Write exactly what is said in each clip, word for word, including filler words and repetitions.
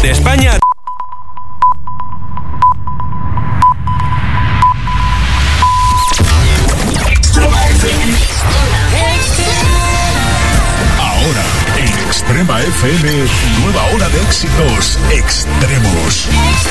de España. Ahora, en Extrema F M, nueva hora de éxitos extremos.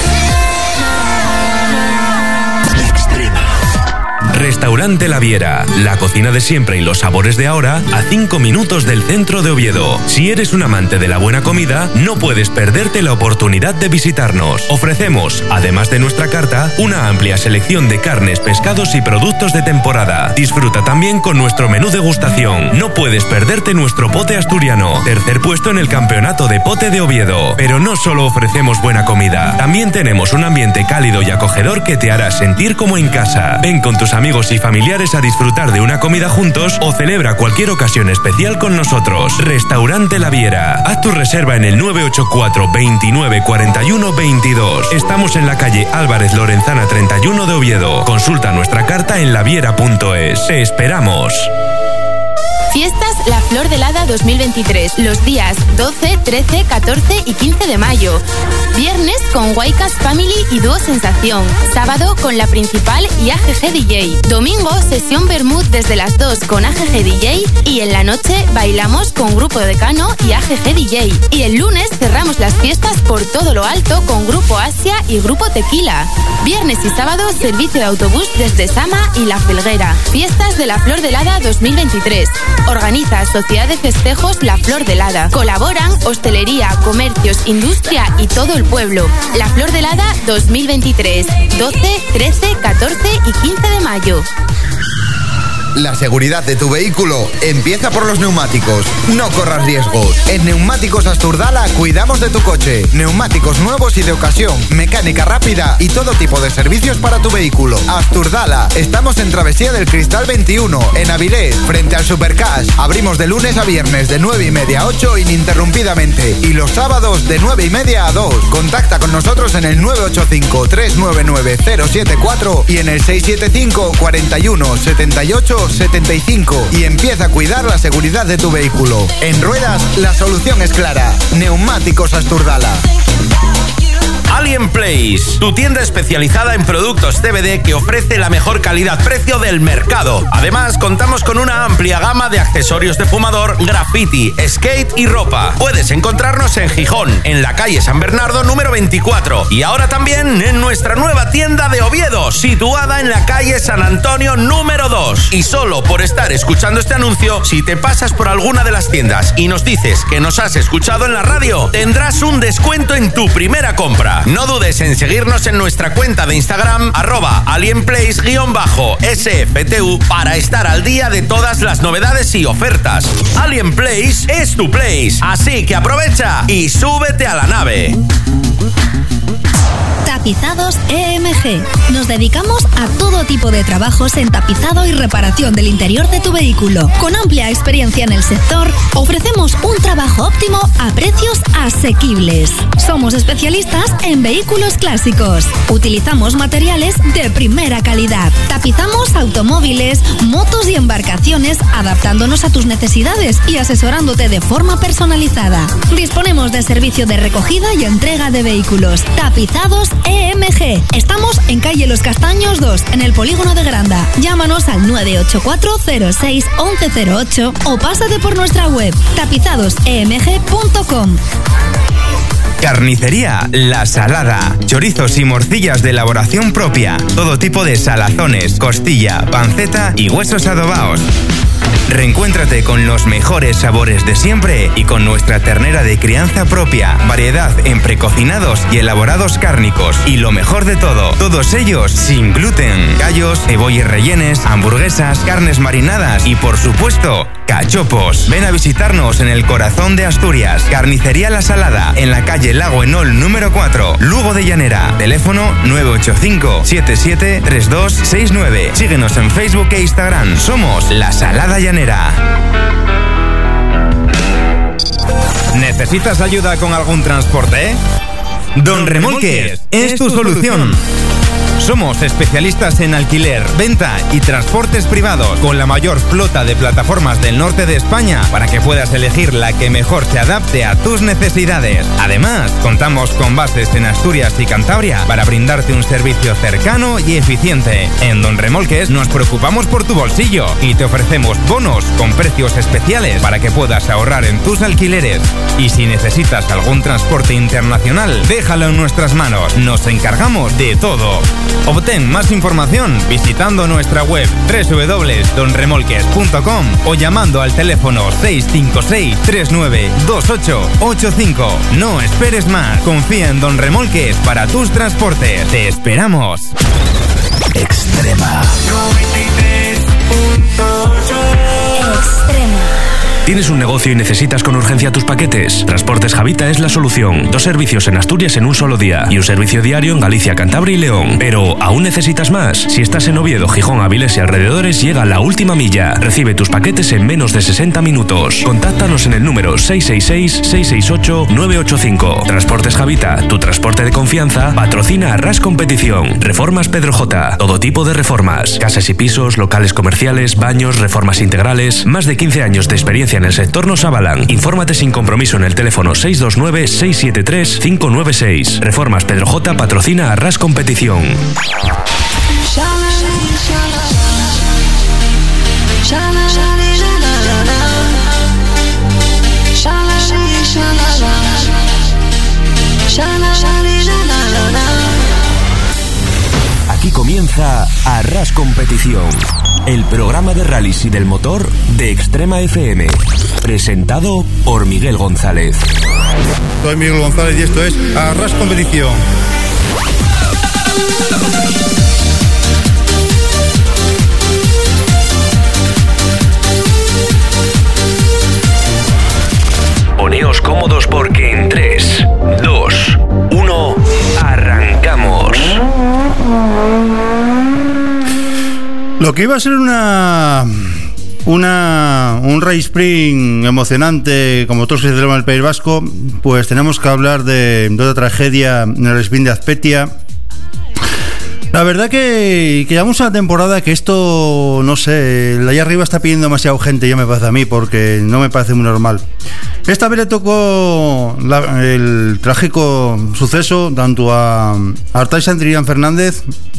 Extrema. Restaurante La Viera, la cocina de siempre y los sabores de ahora, a cinco minutos del centro de Oviedo. Si eres un amante de la buena comida, no puedes perderte la oportunidad de visitarnos. Ofrecemos, además de nuestra carta, una amplia selección de carnes, pescados y productos de temporada. Disfruta también con nuestro menú degustación. No puedes perderte nuestro pote asturiano, tercer puesto en el campeonato de pote de Oviedo. Pero no solo ofrecemos buena comida, también tenemos un ambiente cálido y acogedor que te hará sentir como en casa. Ven con tus amigos y familiares a disfrutar de una comida juntos o celebra cualquier ocasión especial con nosotros. Restaurante La Viera. Haz tu reserva en el nueve ocho cuatro, veintinueve, cuarenta y uno, veintidós. Estamos en la calle Álvarez Lorenzana treinta y uno de Oviedo. Consulta nuestra carta en laviera punto es. Te esperamos. Fiestas La Flor del Hada dos mil veintitrés, los días doce, trece, catorce y quince de mayo. Viernes con Waikas Family y Dúo Sensación. Sábado con La Principal y A G G D J. Domingo sesión Bermud desde las dos con A G G D J y en la noche bailamos con Grupo Decano y A G G D J. Y el lunes cerramos las fiestas por todo lo alto con Grupo Asia y Grupo Tequila. Viernes y sábado servicio de autobús desde Sama y La Felguera. Fiestas de La Flor del Hada dos mil veintitrés. Organiza Sociedad de Festejos La Flor del Hada. Colaboran hostelería, comercios, industria y todo el pueblo. La Flor del Hada dos mil veintitrés, doce, trece, catorce y quince de mayo. La seguridad de tu vehículo empieza por los neumáticos. No corras riesgos. En Neumáticos Asturdala cuidamos de tu coche. Neumáticos nuevos y de ocasión, mecánica rápida y todo tipo de servicios para tu vehículo. Asturdala. Estamos en Travesía del Cristal veintiuno, en Avilés, frente al Supercash. Abrimos de lunes a viernes de nueve y media a ocho ininterrumpidamente. Y los sábados de nueve y media a dos. Contacta con nosotros en el nueve ocho cinco, tres nueve nueve, cero siete cuatro y en el seis siete cinco, cuarenta y uno, setenta y ocho, setenta y cinco y empieza a cuidar la seguridad de tu vehículo. En ruedas, la solución es clara. Neumáticos Asturdala. Alien Place, tu tienda especializada en productos C B D que ofrece la mejor calidad-precio del mercado. Además, contamos con una amplia gama de accesorios de fumador, graffiti, skate y ropa. Puedes encontrarnos en Gijón, en la calle San Bernardo número veinticuatro y ahora también en nuestra nueva tienda de Oviedo, situada en la calle San Antonio número dos. Y solo por estar escuchando este anuncio, si te pasas por alguna de las tiendas y nos dices que nos has escuchado en la radio, tendrás un descuento en tu primera compra. No dudes en seguirnos en nuestra cuenta de Instagram, arroba alienplace-S F T U, para estar al día de todas las novedades y ofertas. Alien Place es tu place, así que aprovecha y súbete a la nave. Tapizados E M G. Nos dedicamos a todo tipo de trabajos en tapizado y reparación del interior de tu vehículo. Con amplia experiencia en el sector, ofrecemos un trabajo óptimo a precios asequibles. Somos especialistas en vehículos clásicos. Utilizamos materiales de primera calidad. Tapizamos automóviles, motos y embarcaciones, adaptándonos a tus necesidades y asesorándote de forma personalizada. Disponemos de servicio de recogida y entrega de vehículos. Tapizados E M G. Estamos en calle Los Castaños dos, en el polígono de Granda. Llámanos al nueve ocho cuatro, cero seis, once cero ocho o pásate por nuestra web tapizados e m g punto com. Carnicería La Salada. Chorizos y morcillas de elaboración propia. Todo tipo de salazones, costilla, panceta y huesos adobados. Reencuéntrate con los mejores sabores de siempre y con nuestra ternera de crianza propia. Variedad en precocinados y elaborados cárnicos. Y lo mejor de todo, todos ellos sin gluten. Callos, cebollas rellenes, hamburguesas, carnes marinadas y, por supuesto, cachopos. Ven a visitarnos en el corazón de Asturias. Carnicería La Salada, en la calle Lago Enol número cuatro, Lugo de Llanera. Teléfono nueve ocho cinco, siete siete tres dos seis nueve. Síguenos en Facebook e Instagram. Somos La Salada Llanera. ¿Necesitas ayuda con algún transporte? Don Remolques es tu solución. Somos especialistas en alquiler, venta y transportes privados, con la mayor flota de plataformas del norte de España para que puedas elegir la que mejor se adapte a tus necesidades. Además, contamos con bases en Asturias y Cantabria para brindarte un servicio cercano y eficiente. En Don Remolques nos preocupamos por tu bolsillo y te ofrecemos bonos con precios especiales para que puedas ahorrar en tus alquileres. Y si necesitas algún transporte internacional, déjalo en nuestras manos. Nos encargamos de todo. Obtén más información visitando nuestra web doble u doble u doble u punto don remolques punto com o llamando al teléfono seis cinco seis, tres nueve dos ocho ocho cinco. No esperes más. Confía en Don Remolques para tus transportes. ¡Te esperamos! Extrema noventa y tres punto ocho. Extrema. ¿Tienes un negocio y necesitas con urgencia tus paquetes? Transportes Javita es la solución. Dos servicios en Asturias en un solo día y un servicio diario en Galicia, Cantabria y León. Pero, ¿aún necesitas más? Si estás en Oviedo, Gijón, Avilés y alrededores, llega la última milla. Recibe tus paquetes en menos de sesenta minutos. Contáctanos en el número seis seis seis, seis seis ocho, nueve ocho cinco. Transportes Javita, tu transporte de confianza, patrocina Arras Competición. Reformas Pedro J. Todo tipo de reformas. Casas y pisos, locales comerciales, baños, reformas integrales. Más de quince años de experiencia en el sector nos avalan. Infórmate sin compromiso en el teléfono seis dos nueve, seis siete tres, cinco nueve seis. Reformas Pedro J patrocina Arras Competición. Aquí comienza Arras Competición, el programa de rallies y del motor de Extrema F M, presentado por Miguel González. Soy Miguel González y esto es Arras Competición. Poneos cómodos porque en tres, dos, uno, arrancamos. Lo que iba a ser una una un race sprint emocionante como todos se celebran en el País Vasco, pues tenemos que hablar de, de otra tragedia en el sprint de Azpeitia. La verdad que, que llevamos una temporada que esto, no sé, allá arriba está pidiendo demasiado gente, ya me parece a mí, porque no me parece muy normal. Esta vez le tocó la, el trágico suceso tanto a Artai Santillán Fernández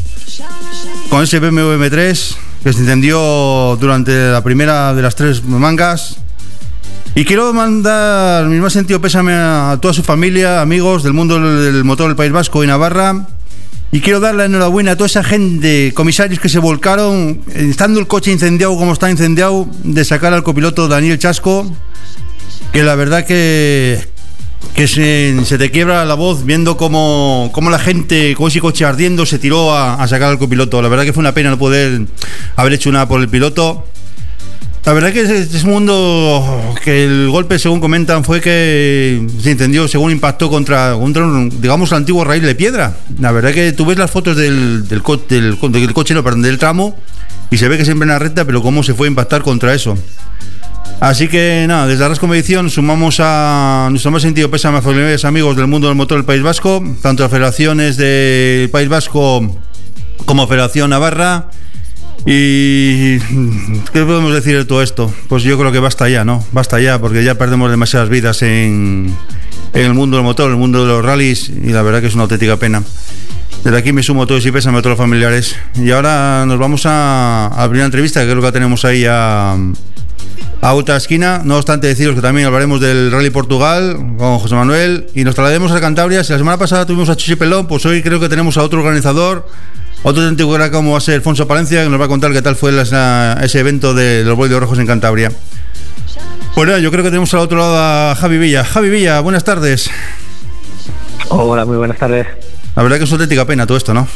con ese B M W M tres que se incendió durante la primera de las tres mangas. Y quiero mandar mi más sentido pésame a toda su familia, amigos del mundo del motor del País Vasco y Navarra. Y quiero dar la enhorabuena a toda esa gente, comisarios que se volcaron, estando el coche incendiado como está incendiado, de sacar al copiloto Daniel Chasco, que la verdad que, que se, se te quiebra la voz viendo cómo, cómo la gente con ese coche ardiendo se tiró a, a sacar al copiloto. La verdad que fue una pena no poder haber hecho nada por el piloto. La verdad que es, es un mundo que el golpe, según comentan, fue que se incendió, según impactó contra, contra un, digamos, el antiguo raíl de piedra. La verdad que tú ves las fotos del, del, co del, del coche, no, perdón, del tramo, y se ve que siempre en la recta, pero cómo se fue a impactar contra eso. Así que nada, desde Arras Competición sumamos a nuestro más sentido pésame a familiares, amigos del mundo del motor del País Vasco, tanto a federaciones del País Vasco como Federación Navarra. Y ¿qué podemos decir de todo esto? Pues yo creo que basta ya, ¿no? Basta ya, porque ya perdemos demasiadas vidas en, en el mundo del motor, en el mundo de los rallies, y la verdad que es una auténtica pena. Desde aquí me sumo todos y pésame a todos los familiares. Y ahora nos vamos a, a la primera entrevista, que creo que tenemos ahí a, a otra esquina. No obstante deciros que también hablaremos del Rally Portugal con José Manuel, y nos trasladaremos a Cantabria. Si la semana pasada tuvimos a Chuchi Pelón, pues hoy creo que tenemos a otro organizador, otro auténtico crack como va a ser Alfonso Palencia, que nos va a contar qué tal fue la, ese evento de los Boidos Rojos en Cantabria. Pues nada, yo creo que tenemos al otro lado a Javi Villa. Javi Villa, buenas tardes. Hola, muy buenas tardes. La verdad que es una auténtica pena todo esto, ¿no?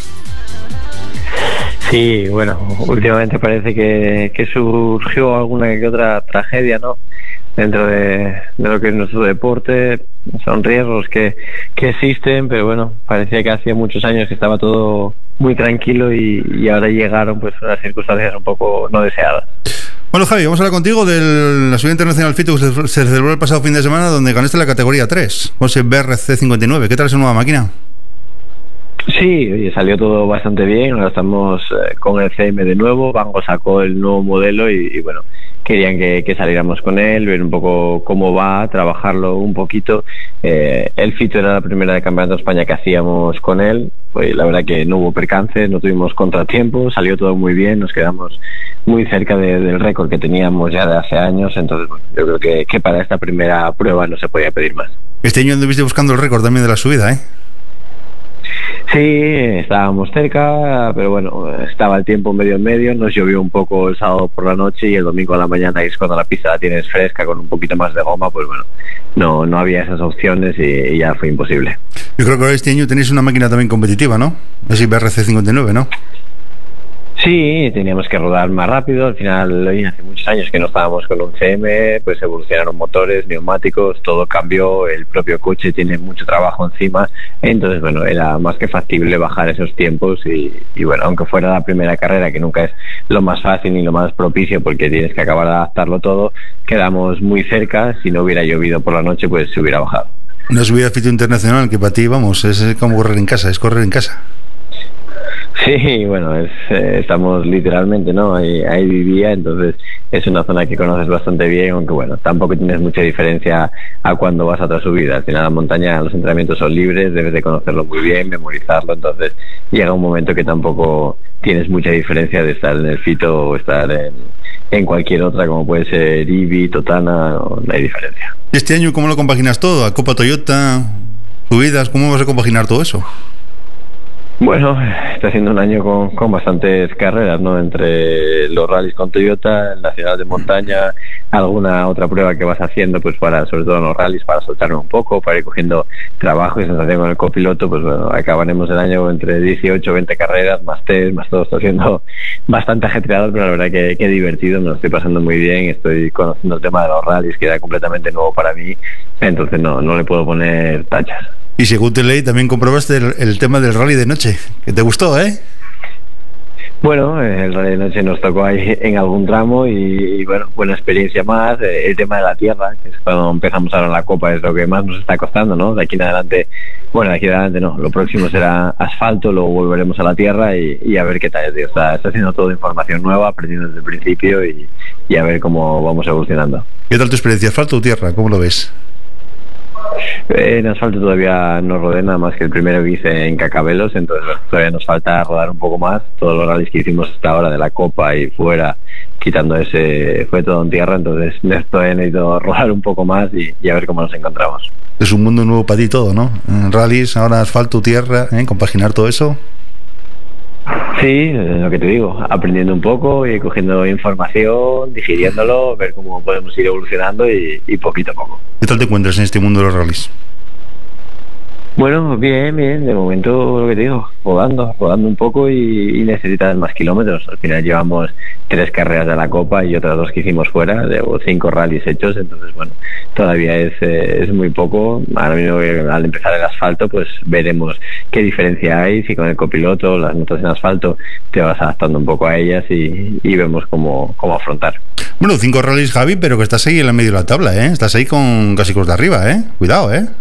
Sí, bueno, últimamente parece que, que surgió alguna que otra tragedia, ¿no? Dentro de, de lo que es nuestro deporte. Son riesgos que, que existen, pero bueno, parecía que hacía muchos años que estaba todo muy tranquilo y, y ahora llegaron pues unas circunstancias un poco no deseadas. Bueno, Javi, vamos a hablar contigo de la Subida Internacional Fito que se, se celebró el pasado fin de semana, donde ganaste la categoría tres, con ese B R C cincuenta y nueve. ¿Qué tal esa nueva máquina? Sí, oye, salió todo bastante bien. Ahora estamos eh, con el C M de nuevo. Vango sacó el nuevo modelo y, y bueno, querían que, que saliéramos con él, ver un poco cómo va, trabajarlo un poquito. Eh, el Fito era la primera de Campeonato de España que hacíamos con él. Pues la verdad que no hubo percances, no tuvimos contratiempos, salió todo muy bien, nos quedamos muy cerca de, del récord que teníamos ya de hace años. Entonces, bueno, yo creo que, que para esta primera prueba no se podía pedir más. Este año anduviste buscando el récord también de la subida, ¿eh? Sí, estábamos cerca, pero bueno, estaba el tiempo medio en medio, nos llovió un poco el sábado por la noche y el domingo a la mañana, y es cuando la pista la tienes fresca con un poquito más de goma, pues bueno, no no había esas opciones y, y ya fue imposible. Yo creo que este año tenéis una máquina también competitiva, ¿no? Es B R C cincuenta y nueve, ¿no? Sí, teníamos que rodar más rápido. Al final, oye, hace muchos años que no estábamos con un C M, pues evolucionaron motores, neumáticos, todo cambió, el propio coche tiene mucho trabajo encima, entonces bueno, era más que factible bajar esos tiempos y, y bueno, aunque fuera la primera carrera, que nunca es lo más fácil ni lo más propicio porque tienes que acabar de adaptarlo todo, quedamos muy cerca. Si no hubiera llovido por la noche, pues se hubiera bajado. Una subida de Fito internacional que para ti, vamos, es como correr en casa, es correr en casa. Sí, bueno, es, eh, estamos literalmente, ¿no? Ahí, ahí vivía, entonces es una zona que conoces bastante bien, aunque bueno, tampoco tienes mucha diferencia a cuando vas a otra subida. Al final la montaña, los entrenamientos son libres, debes de conocerlo muy bien, memorizarlo, entonces llega un momento que tampoco tienes mucha diferencia de estar en el Fito o estar en, en cualquier otra, como puede ser Ibi, Totana, no, no hay diferencia. ¿Y este año cómo lo compaginas todo? ¿A Copa Toyota, subidas? ¿Cómo vas a compaginar todo eso? Bueno, está siendo un año con, con bastantes carreras, ¿no? Entre los rallies con Toyota, el nacional de montaña, alguna otra prueba que vas haciendo, pues para, sobre todo en los rallies, para soltarme un poco, para ir cogiendo trabajo y sensación con el copiloto. Pues bueno, acabaremos el año entre dieciocho, veinte carreras, más test, más todo. Está siendo bastante ajetreado, pero la verdad que, que divertido, me lo estoy pasando muy bien. Estoy conociendo el tema de los rallies, que era completamente nuevo para mí, entonces no, no le puedo poner tachas. Y según te leí, también comprobaste el, el tema del rally de noche, que te gustó, ¿eh? Bueno, el rally de noche nos tocó ahí en algún tramo y, y bueno, buena experiencia más. El tema de la tierra, que es cuando empezamos ahora en la Copa, es lo que más nos está costando, ¿no? De aquí en adelante, bueno, de aquí en adelante no, lo próximo será asfalto, luego volveremos a la tierra y, y a ver qué tal, tío. Está, está haciendo toda información nueva, aprendiendo desde el principio y, y a ver cómo vamos evolucionando. ¿Qué tal tu experiencia, asfalto o tierra? ¿Cómo lo ves? En asfalto todavía no rodé nada más que el primero que hice en Cacabelos, entonces bueno, todavía nos falta rodar un poco más. Todos los rallies que hicimos hasta ahora de la Copa y fuera, quitando ese, fue todo en tierra, entonces todavía necesito rodar un poco más y, y a ver cómo nos encontramos. Es un mundo nuevo para ti todo, ¿no? En rallies, ahora asfalto, tierra, ¿eh? Compaginar todo eso. Sí, lo que te digo, aprendiendo un poco y cogiendo información, digiriéndolo, ver cómo podemos ir evolucionando y, y poquito a poco. ¿Qué tal te encuentras en este mundo de los rallies? Bueno, bien, bien, de momento lo que te digo, rodando, rodando un poco y, y necesitas más kilómetros. Al final llevamos tres carreras de la Copa y otras dos que hicimos fuera, de cinco rallies hechos, entonces bueno, todavía es, eh, es muy poco. Ahora mismo al empezar el asfalto pues veremos qué diferencia hay, si con el copiloto, las notas en asfalto, te vas adaptando un poco a ellas y, y vemos cómo, cómo afrontar. Bueno, cinco rallies, Javi, pero que estás ahí en el medio de la tabla, ¿eh? Estás ahí con casi con los de arriba, ¿eh? Cuidado, ¿eh?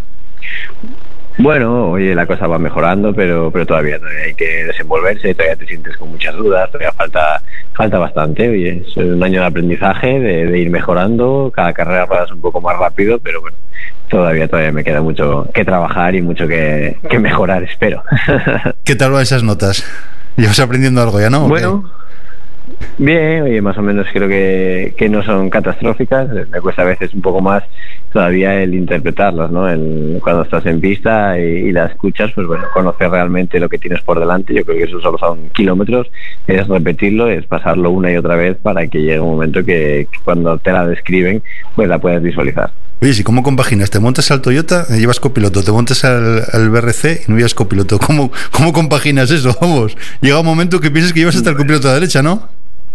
Bueno, oye, la cosa va mejorando, pero pero todavía, todavía hay que desenvolverse, todavía te sientes con muchas dudas, todavía falta falta bastante. Oye, es un año de aprendizaje, de, de ir mejorando, cada carrera ruedas un poco más rápido, pero bueno, todavía todavía me queda mucho que trabajar y mucho que, que mejorar, espero. ¿Qué tal van esas notas? ¿Llevas aprendiendo algo ya, no? Bueno, bien, oye, más o menos creo que, que no son catastróficas. Me cuesta a veces un poco más todavía el interpretarlas, ¿no? El, cuando estás en pista y, y la escuchas, pues bueno, conocer realmente lo que tienes por delante. Yo creo que eso solo son kilómetros, es repetirlo, es pasarlo una y otra vez para que llegue un momento que, que cuando te la describen, pues la puedes visualizar. Oye, si ¿cómo compaginas? ¿Te montas al Toyota, llevas copiloto? ¿Te montas al, al B R C y no llevas copiloto? ¿Cómo, ¿Cómo compaginas eso? Vamos, llega un momento que piensas que llevas hasta el copiloto a la derecha, ¿no?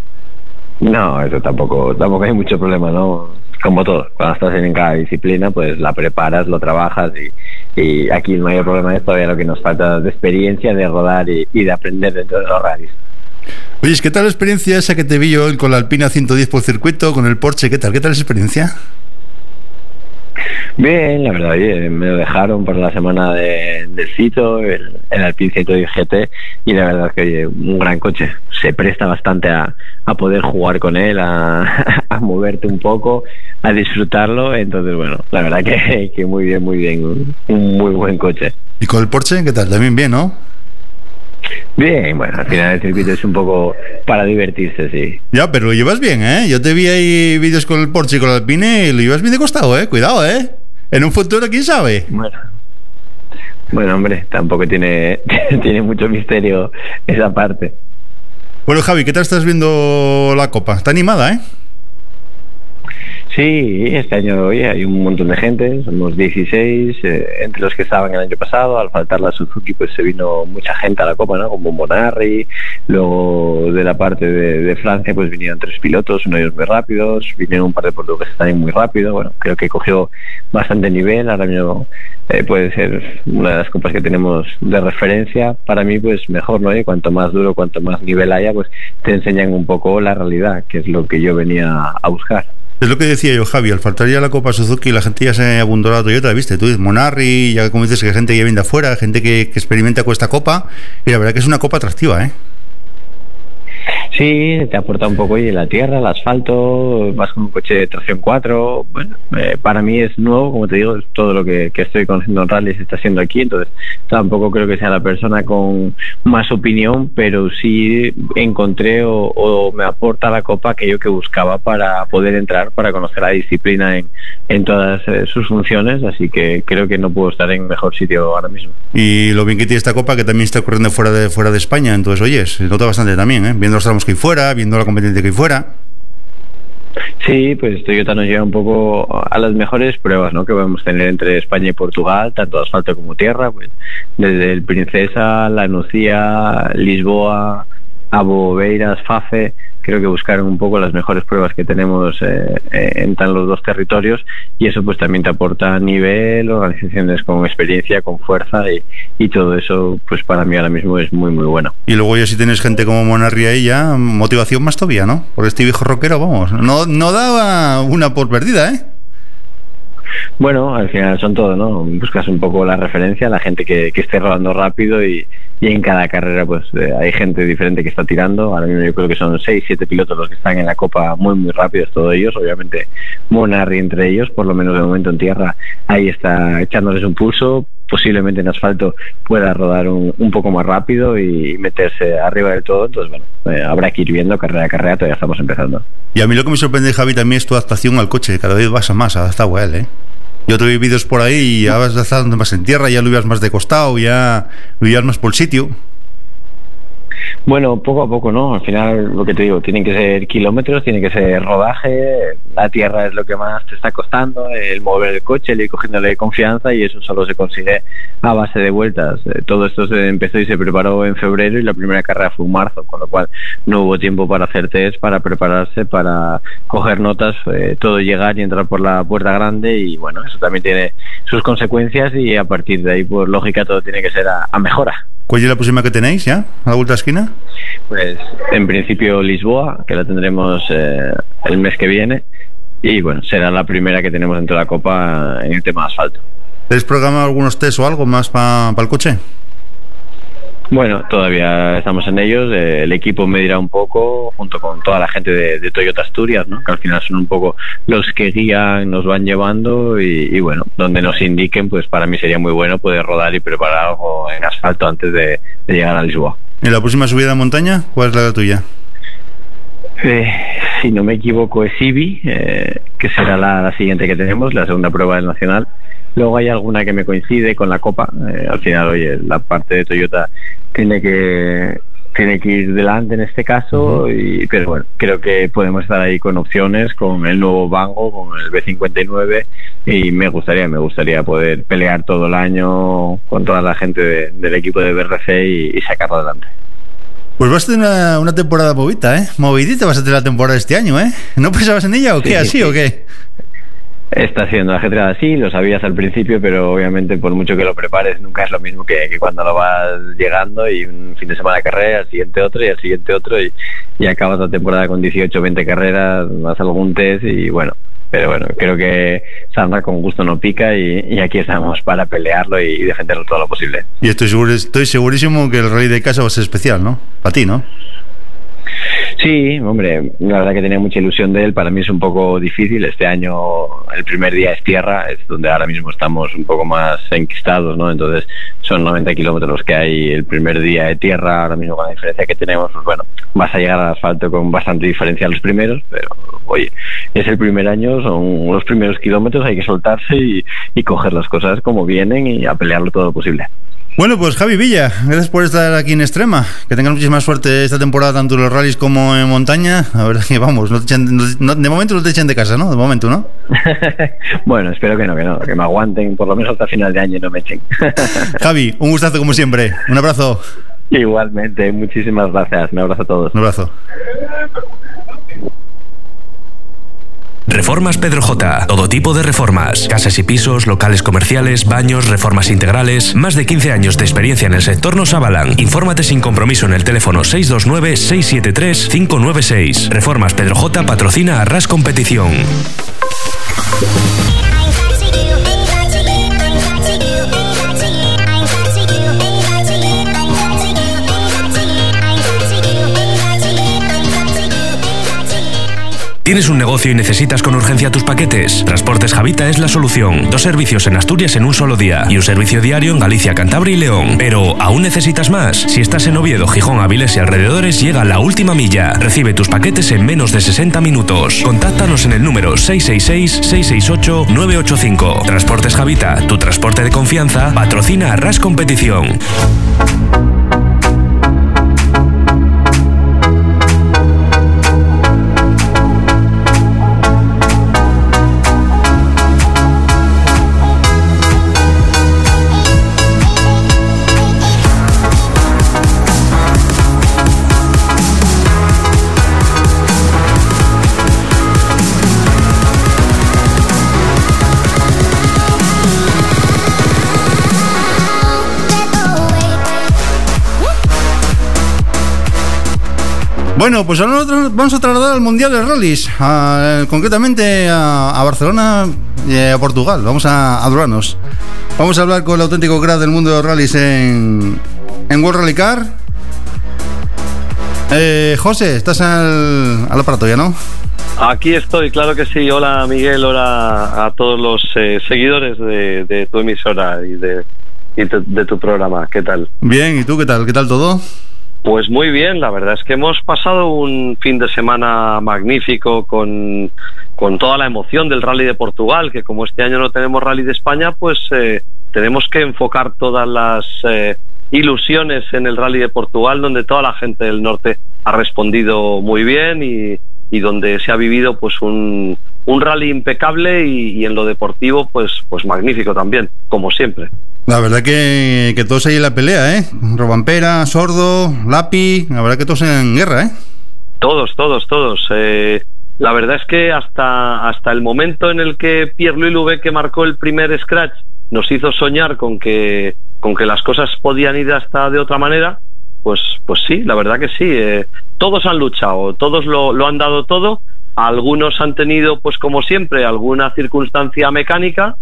No, eso tampoco, tampoco hay mucho problema, ¿no? Como todo, cuando estás en cada disciplina, pues la preparas, lo trabajas y, y aquí el mayor problema es todavía lo que nos falta de experiencia, de rodar y, y de aprender dentro de los rallies. Oye, ¿qué tal la experiencia esa que te vi yo con la Alpina ciento diez por circuito, con el Porsche? ¿Qué tal? ¿Qué tal esa experiencia? Bien, la verdad, oye, me lo dejaron para la semana de, del Cito, el, el Alpine ciento diez G T, y la verdad es que, oye, un gran coche. Se presta bastante a, a poder jugar con él, a, a moverte un poco, a disfrutarlo. Entonces, bueno, la verdad que, que muy bien, muy bien, un, un muy buen coche. ¿Y con el Porsche qué tal? También bien, ¿no? Bien, bueno, al final el circuito es un poco para divertirse, sí. Ya, pero lo llevas bien, ¿eh? Yo te vi ahí vídeos con el Porsche y con el Alpine y lo llevas bien de costado, ¿eh? Cuidado, ¿eh? En un futuro, ¿quién sabe? Bueno, bueno hombre, tampoco tiene, tiene mucho misterio esa parte. Bueno, Javi, ¿qué tal estás viendo la Copa? Está animada, ¿eh? Sí, este año oye, hay un montón de gente, somos dieciséis, eh, entre los que estaban el año pasado. Al faltar la Suzuki pues se vino mucha gente a la Copa, ¿no? Como Monarri. Luego de la parte de, de Francia pues vinieron tres pilotos, uno de ellos muy rápidos, vinieron un par de portugueses también muy rápidos. Bueno, creo que cogió bastante nivel. Ahora mismo eh, puede ser una de las copas que tenemos de referencia. Para mí pues mejor, ¿no? Y cuanto más duro, cuanto más nivel haya, pues te enseñan un poco la realidad, que es lo que yo venía a buscar. Es lo que decía yo, Javi, al faltar ya la Copa Suzuki la gente ya se abundó a la Toyota, ¿viste? Tú dices Monarri, ya como dices que hay gente que viene de afuera, gente que, que experimenta con esta Copa, y la verdad que es una Copa atractiva, ¿eh? Sí, te aporta un poco oye, la tierra, el asfalto, vas con un coche de tracción cuatro. Bueno, eh, para mí es nuevo, como te digo, es todo lo que, que estoy conociendo en rally se está haciendo aquí, entonces tampoco creo que sea la persona con más opinión, pero sí encontré o, o me aporta la Copa aquello que buscaba para poder entrar, para conocer la disciplina en, en todas eh, sus funciones, así que creo que no puedo estar en mejor sitio ahora mismo. Y lo bien que tiene esta Copa, que también está ocurriendo fuera de, fuera de España, entonces oye, se nota bastante también, ¿eh? Viendo los tramos que hay fuera, viendo la competencia que hay fuera. Sí, pues Toyota nos lleva un poco a las mejores pruebas, ¿no? Que podemos tener entre España y Portugal, tanto asfalto como tierra, pues desde el Princesa, la Nucía, Lisboa, Abobeiras, Fafe. Creo que buscaron un poco las mejores pruebas que tenemos eh, en tan los dos territorios, y eso pues también te aporta nivel, organizaciones con experiencia, con fuerza, y, y todo eso pues para mí ahora mismo es muy muy bueno. Y luego ya si tienes gente como Monarri ahí ya, motivación más todavía, ¿no? Porque este viejo rockero, vamos, no, no daba una por perdida, ¿eh? Bueno, al final son todo, ¿no? Buscas un poco la referencia, la gente que, que esté rodando rápido, y, y en cada carrera pues eh, hay gente diferente que está tirando. Ahora mismo yo creo que son seis, siete pilotos los que están en la Copa muy muy rápidos, todos ellos, obviamente Monarri entre ellos, por lo menos de momento en tierra ahí está echándoles un pulso. Posiblemente en asfalto pueda rodar un, un poco más rápido y meterse arriba del todo. Entonces bueno, eh, habrá que ir viendo carrera a carrera, todavía estamos empezando. Y a mí lo que me sorprende, Javi, también es tu adaptación al coche. Cada vez vas a más adaptado a él, ¿eh? Yo te vi vídeos por ahí y ya vas adaptando más en tierra, ya lo ibas más de costado, ya lo ibas más por el sitio. Bueno, poco a poco, ¿no? Al final, lo que te digo, tienen que ser kilómetros, tiene que ser rodaje, la tierra es lo que más te está costando, el mover el coche, el ir cogiéndole confianza, y eso solo se consigue a base de vueltas. Eh, todo esto se empezó y se preparó en febrero, y la primera carrera fue en marzo, con lo cual no hubo tiempo para hacer test, para prepararse, para coger notas, eh, todo llegar y entrar por la puerta grande, y bueno, eso también tiene sus consecuencias, y a partir de ahí, por lógica, todo tiene que ser a, a mejora. ¿Cuál es la próxima que tenéis ya? ¿A la vuelta de esquina? Pues en principio Lisboa, que la tendremos eh, el mes que viene, y bueno, será la primera que tenemos dentro de la Copa en el tema de asfalto. ¿Tenéis programado algunos test o algo más para pa el coche? Bueno, todavía estamos en ellos. Eh, el equipo me dirá un poco, junto con toda la gente de, de Toyota Asturias, ¿no? Que al final son un poco los que guían, nos van llevando, y, y bueno, donde nos indiquen, pues para mí sería muy bueno poder rodar y preparar algo en asfalto antes de, de llegar a Lisboa. ¿Y la próxima subida de montaña? ¿Cuál es la tuya? Eh, si no me equivoco es Ibi, eh, que será la, la siguiente que tenemos, la segunda prueba del Nacional. Luego hay alguna que me coincide con la Copa. Eh, al final, oye, la parte de Toyota tiene que tiene que ir delante en este caso, y, pero bueno, creo que podemos estar ahí con opciones, con el nuevo Bango, con el B cincuenta y nueve, y me gustaría, me gustaría poder pelear todo el año con toda la gente de, del equipo de B R C y, y sacarlo adelante. Pues vas a tener una, una temporada movida, ¿eh? Movidita vas a tener la temporada este año, ¿eh? ¿No pensabas en ella o qué? Sí, ¿Así sí. o qué? Está siendo ajetreada, sí, lo sabías al principio, pero obviamente por mucho que lo prepares nunca es lo mismo que, que cuando lo vas llegando y un fin de semana de carrera, al siguiente otro y al siguiente otro y, y acabas la temporada con dieciocho, veinte carreras, vas a algún test y bueno, pero bueno, creo que Sandra con gusto no pica y, y aquí estamos para pelearlo y, y defenderlo todo lo posible. Y estoy, seguro, estoy segurísimo que el rally de casa va a ser especial, ¿no? Para ti, ¿no? Sí, hombre, la verdad que tenía mucha ilusión de él. Para mí es un poco difícil. Este año el primer día es tierra, es donde ahora mismo estamos un poco más enquistados, ¿no? Entonces son noventa kilómetros los que hay el primer día de tierra. Ahora mismo con la diferencia que tenemos, pues bueno, vas a llegar al asfalto con bastante diferencia a los primeros, pero oye, es el primer año, son los primeros kilómetros, hay que soltarse y, y coger las cosas como vienen y a pelearlo todo lo posible. Bueno, pues Javi Villa, gracias por estar aquí en Extrema. Que tengan muchísima suerte esta temporada, tanto en los rallies como en montaña. A ver, que vamos, no te echen, no, de momento no te echen de casa, ¿no? De momento, ¿no? Bueno, espero que no, que no, que me aguanten por lo menos hasta final de año y no me echen. Javi, un gustazo como siempre. Un abrazo. Igualmente, muchísimas gracias. Un abrazo a todos. Un abrazo. Reformas Pedro J. Todo tipo de reformas. Casas y pisos, locales comerciales, baños, reformas integrales. Más de quince años de experiencia en el sector nos avalan. Infórmate sin compromiso en el teléfono seis dos nueve, seis siete tres, cinco nueve seis. Reformas Pedro J patrocina a Ras Competición. ¿Tienes un negocio y necesitas con urgencia tus paquetes? Transportes Javita es la solución. Dos servicios en Asturias en un solo día y un servicio diario en Galicia, Cantabria y León. Pero, ¿aún necesitas más? Si estás en Oviedo, Gijón, Avilés y alrededores, llega la última milla. Recibe tus paquetes en menos de sesenta minutos. Contáctanos en el número seis seis seis, seis seis ocho, nueve ocho cinco. Transportes Javita, tu transporte de confianza, patrocina a Ras Competición. Bueno, pues ahora vamos a trasladar al Mundial de Rallys, a, concretamente a, a Barcelona y a Portugal. Vamos a, a Duranos. Vamos a hablar con el auténtico crack del mundo de los rallies en, en World Rally Car. Eh, José, estás al, al aparato ya, ¿no? Aquí estoy, claro que sí. Hola Miguel, hola a todos los eh, seguidores de, de tu emisora y, de, y de, de tu programa. ¿Qué tal? Bien, ¿y tú qué tal? ¿Qué tal todo? Pues muy bien, la verdad es que hemos pasado un fin de semana magnífico con, con toda la emoción del Rally de Portugal, que como este año no tenemos Rally de España, pues eh, tenemos que enfocar todas las eh, ilusiones en el Rally de Portugal, donde toda la gente del norte ha respondido muy bien y, y donde se ha vivido pues un, un rally impecable y, y en lo deportivo pues, pues magnífico también, como siempre. La verdad que, que todos ahí en la pelea, ¿eh? Robampera, Sordo, Lapi, la verdad que todos en guerra, ¿eh? Todos, todos, todos. Eh, la verdad es que hasta hasta el momento en el que Pierre-Louis Louvet, que marcó el primer scratch, nos hizo soñar con que con que las cosas podían ir hasta de otra manera, pues pues sí, la verdad que sí. Eh, todos han luchado, todos lo, lo han dado todo. Algunos han tenido, pues como siempre, alguna circunstancia mecánica.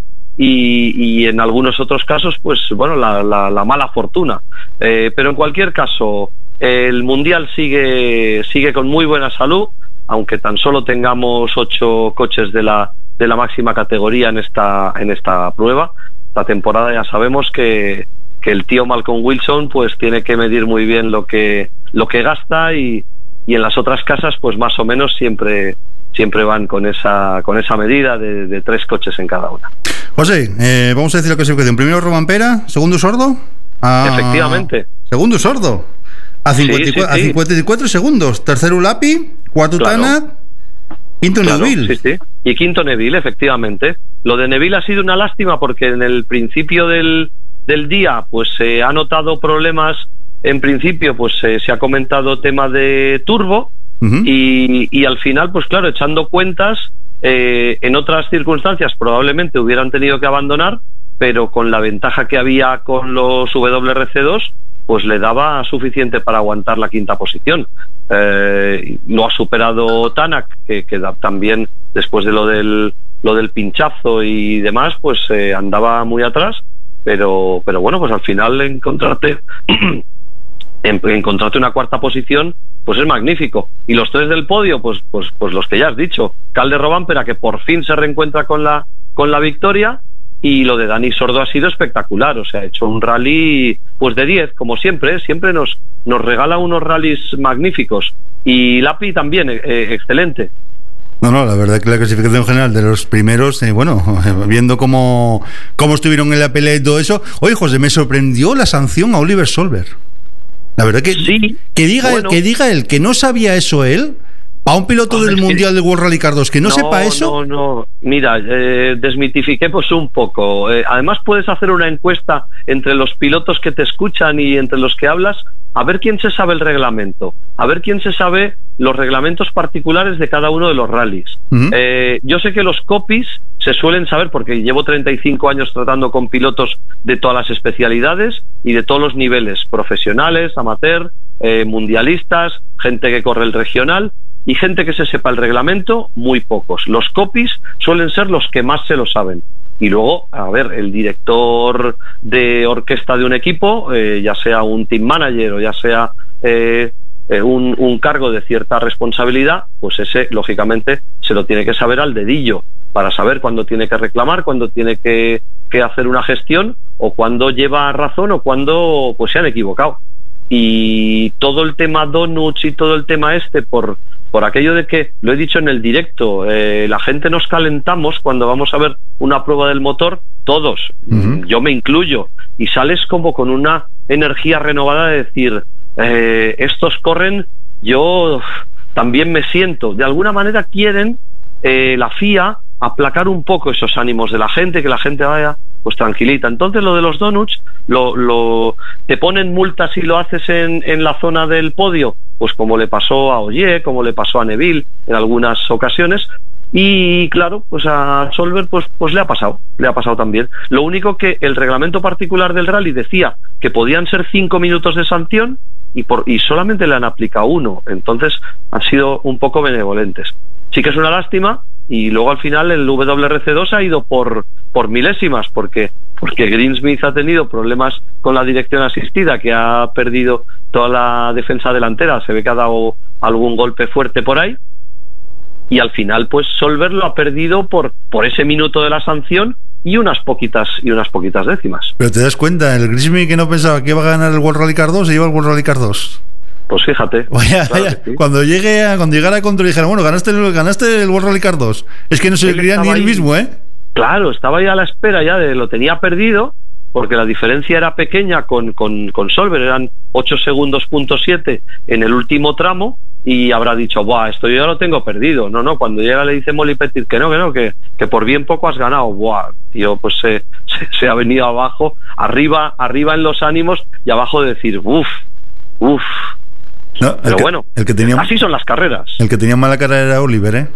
Y, y en algunos otros casos, pues bueno, la, la, la mala fortuna. Eh, pero en cualquier caso, el Mundial sigue sigue con muy buena salud, aunque tan solo tengamos ocho coches de la de la máxima categoría en esta en esta prueba. Esta temporada ya sabemos que, que el tío Malcolm Wilson pues tiene que medir muy bien lo que lo que gasta y, y en las otras casas pues más o menos siempre siempre van con esa con esa medida de, de tres coches en cada una. José, eh, vamos a decir la clasificación. Primero Robampera, segundo Sordo. A... Efectivamente. Segundo Sordo. A cincuenta y cuatro, sí, sí, sí. A cincuenta y cuatro segundos. Tercero Lapi, cuarto claro. Tanat, quinto claro, Neville. Sí, sí. Y quinto Neville, efectivamente. Lo de Neville ha sido una lástima porque en el principio del, del día pues se eh, ha notado problemas. En principio pues eh, se ha comentado tema de turbo. Uh-huh. Y, y al final, pues claro, echando cuentas, eh, en otras circunstancias probablemente hubieran tenido que abandonar, pero con la ventaja que había con los W R C dos, pues le daba suficiente para aguantar la quinta posición. Eh, lo ha superado Tanak, que, que también después de lo del lo del pinchazo y demás, pues eh, andaba muy atrás, pero pero bueno, pues al final encontrarte encontrarte una cuarta posición, pues es magnífico. Y los tres del podio, pues pues pues los que ya has dicho, Calde Rovanpera, que por fin se reencuentra con la con la victoria. Y lo de Dani Sordo ha sido espectacular, o sea, ha hecho un rally pues de diez, como siempre, ¿eh? Siempre nos, nos regala unos rallies magníficos. Y Lapi también, eh, excelente. No, no, la verdad que la clasificación general de los primeros, eh, bueno, viendo cómo, cómo estuvieron en la pelea y todo eso. Oye, José, me sorprendió la sanción a Oliver Solberg. La verdad que, sí, que, diga, bueno. que diga él que no sabía eso él. A un piloto del Mundial de World Rally Car dos que no, no sepa eso. No, no, mira, eh, desmitifiqué pues un poco. Eh, además puedes hacer una encuesta entre los pilotos que te escuchan y entre los que hablas, a ver quién se sabe el reglamento, a ver quién se sabe los reglamentos particulares de cada uno de los rallies. Uh-huh. Eh, yo sé que los copies se suelen saber porque llevo treinta y cinco años tratando con pilotos de todas las especialidades y de todos los niveles, profesionales, amateur, eh, mundialistas, gente que corre el regional. Y gente que se sepa el reglamento, muy pocos. Los copies suelen ser los que más se lo saben. Y luego, a ver, el director de orquesta de un equipo, eh, ya sea un team manager o ya sea eh, eh, un, un cargo de cierta responsabilidad, pues ese, lógicamente, se lo tiene que saber al dedillo, para saber cuándo tiene que reclamar, cuándo tiene que, que hacer una gestión, o cuándo lleva razón, o cuándo pues se han equivocado. Y todo el tema donuts y todo el tema este, por... por aquello de que, lo he dicho en el directo, eh, la gente nos calentamos cuando vamos a ver una prueba del motor, todos, uh-huh. yo me incluyo, y sales como con una energía renovada de decir, eh, estos corren, yo también me siento. De alguna manera quieren, eh, la F I A, aplacar un poco esos ánimos de la gente, que la gente vaya pues tranquilita. Entonces lo de los donuts, lo, lo te ponen multas si lo haces en, en la zona del podio, pues como le pasó a Ogier, como le pasó a Neville en algunas ocasiones, y claro, pues a Solberg pues, pues le ha pasado, le ha pasado también. Lo único que el reglamento particular del rally decía que podían ser cinco minutos de sanción y, por, y solamente le han aplicado uno, entonces han sido un poco benevolentes. Sí que es una lástima, y luego al final el W R C dos ha ido por, por milésimas, porque porque Greensmith ha tenido problemas con la dirección asistida, que ha perdido toda la defensa delantera, se ve que ha dado algún golpe fuerte por ahí, y al final pues Solberg lo ha perdido por, por ese minuto de la sanción y unas poquitas y unas poquitas décimas. Pero te das cuenta, el Greensmith que no pensaba que iba a ganar el World Rally Car dos, se lleva el World Rally Car dos. Pues fíjate. Vaya, claro vaya. Sí. Cuando llegue a, cuando llegara a control y dijera, bueno, ganaste el, ganaste el World Rally Car dos. Es que no se creía ni él mismo, ¿eh? Claro, estaba ya a la espera ya de lo tenía perdido, porque la diferencia era pequeña con, con, con Solberg, eran ocho segundos punto siete en el último tramo, y habrá dicho, buah, esto yo ya lo tengo perdido. No, no, cuando llega le dice Molly Petit que no, que no, que, que por bien poco has ganado. Buah, tío, pues se, se, se ha venido abajo, arriba, arriba en los ánimos, y abajo decir, uff, uff. No, pero que, bueno, el que tenía, así son las carreras. El que tenía mala cara era Oliver, ¿eh?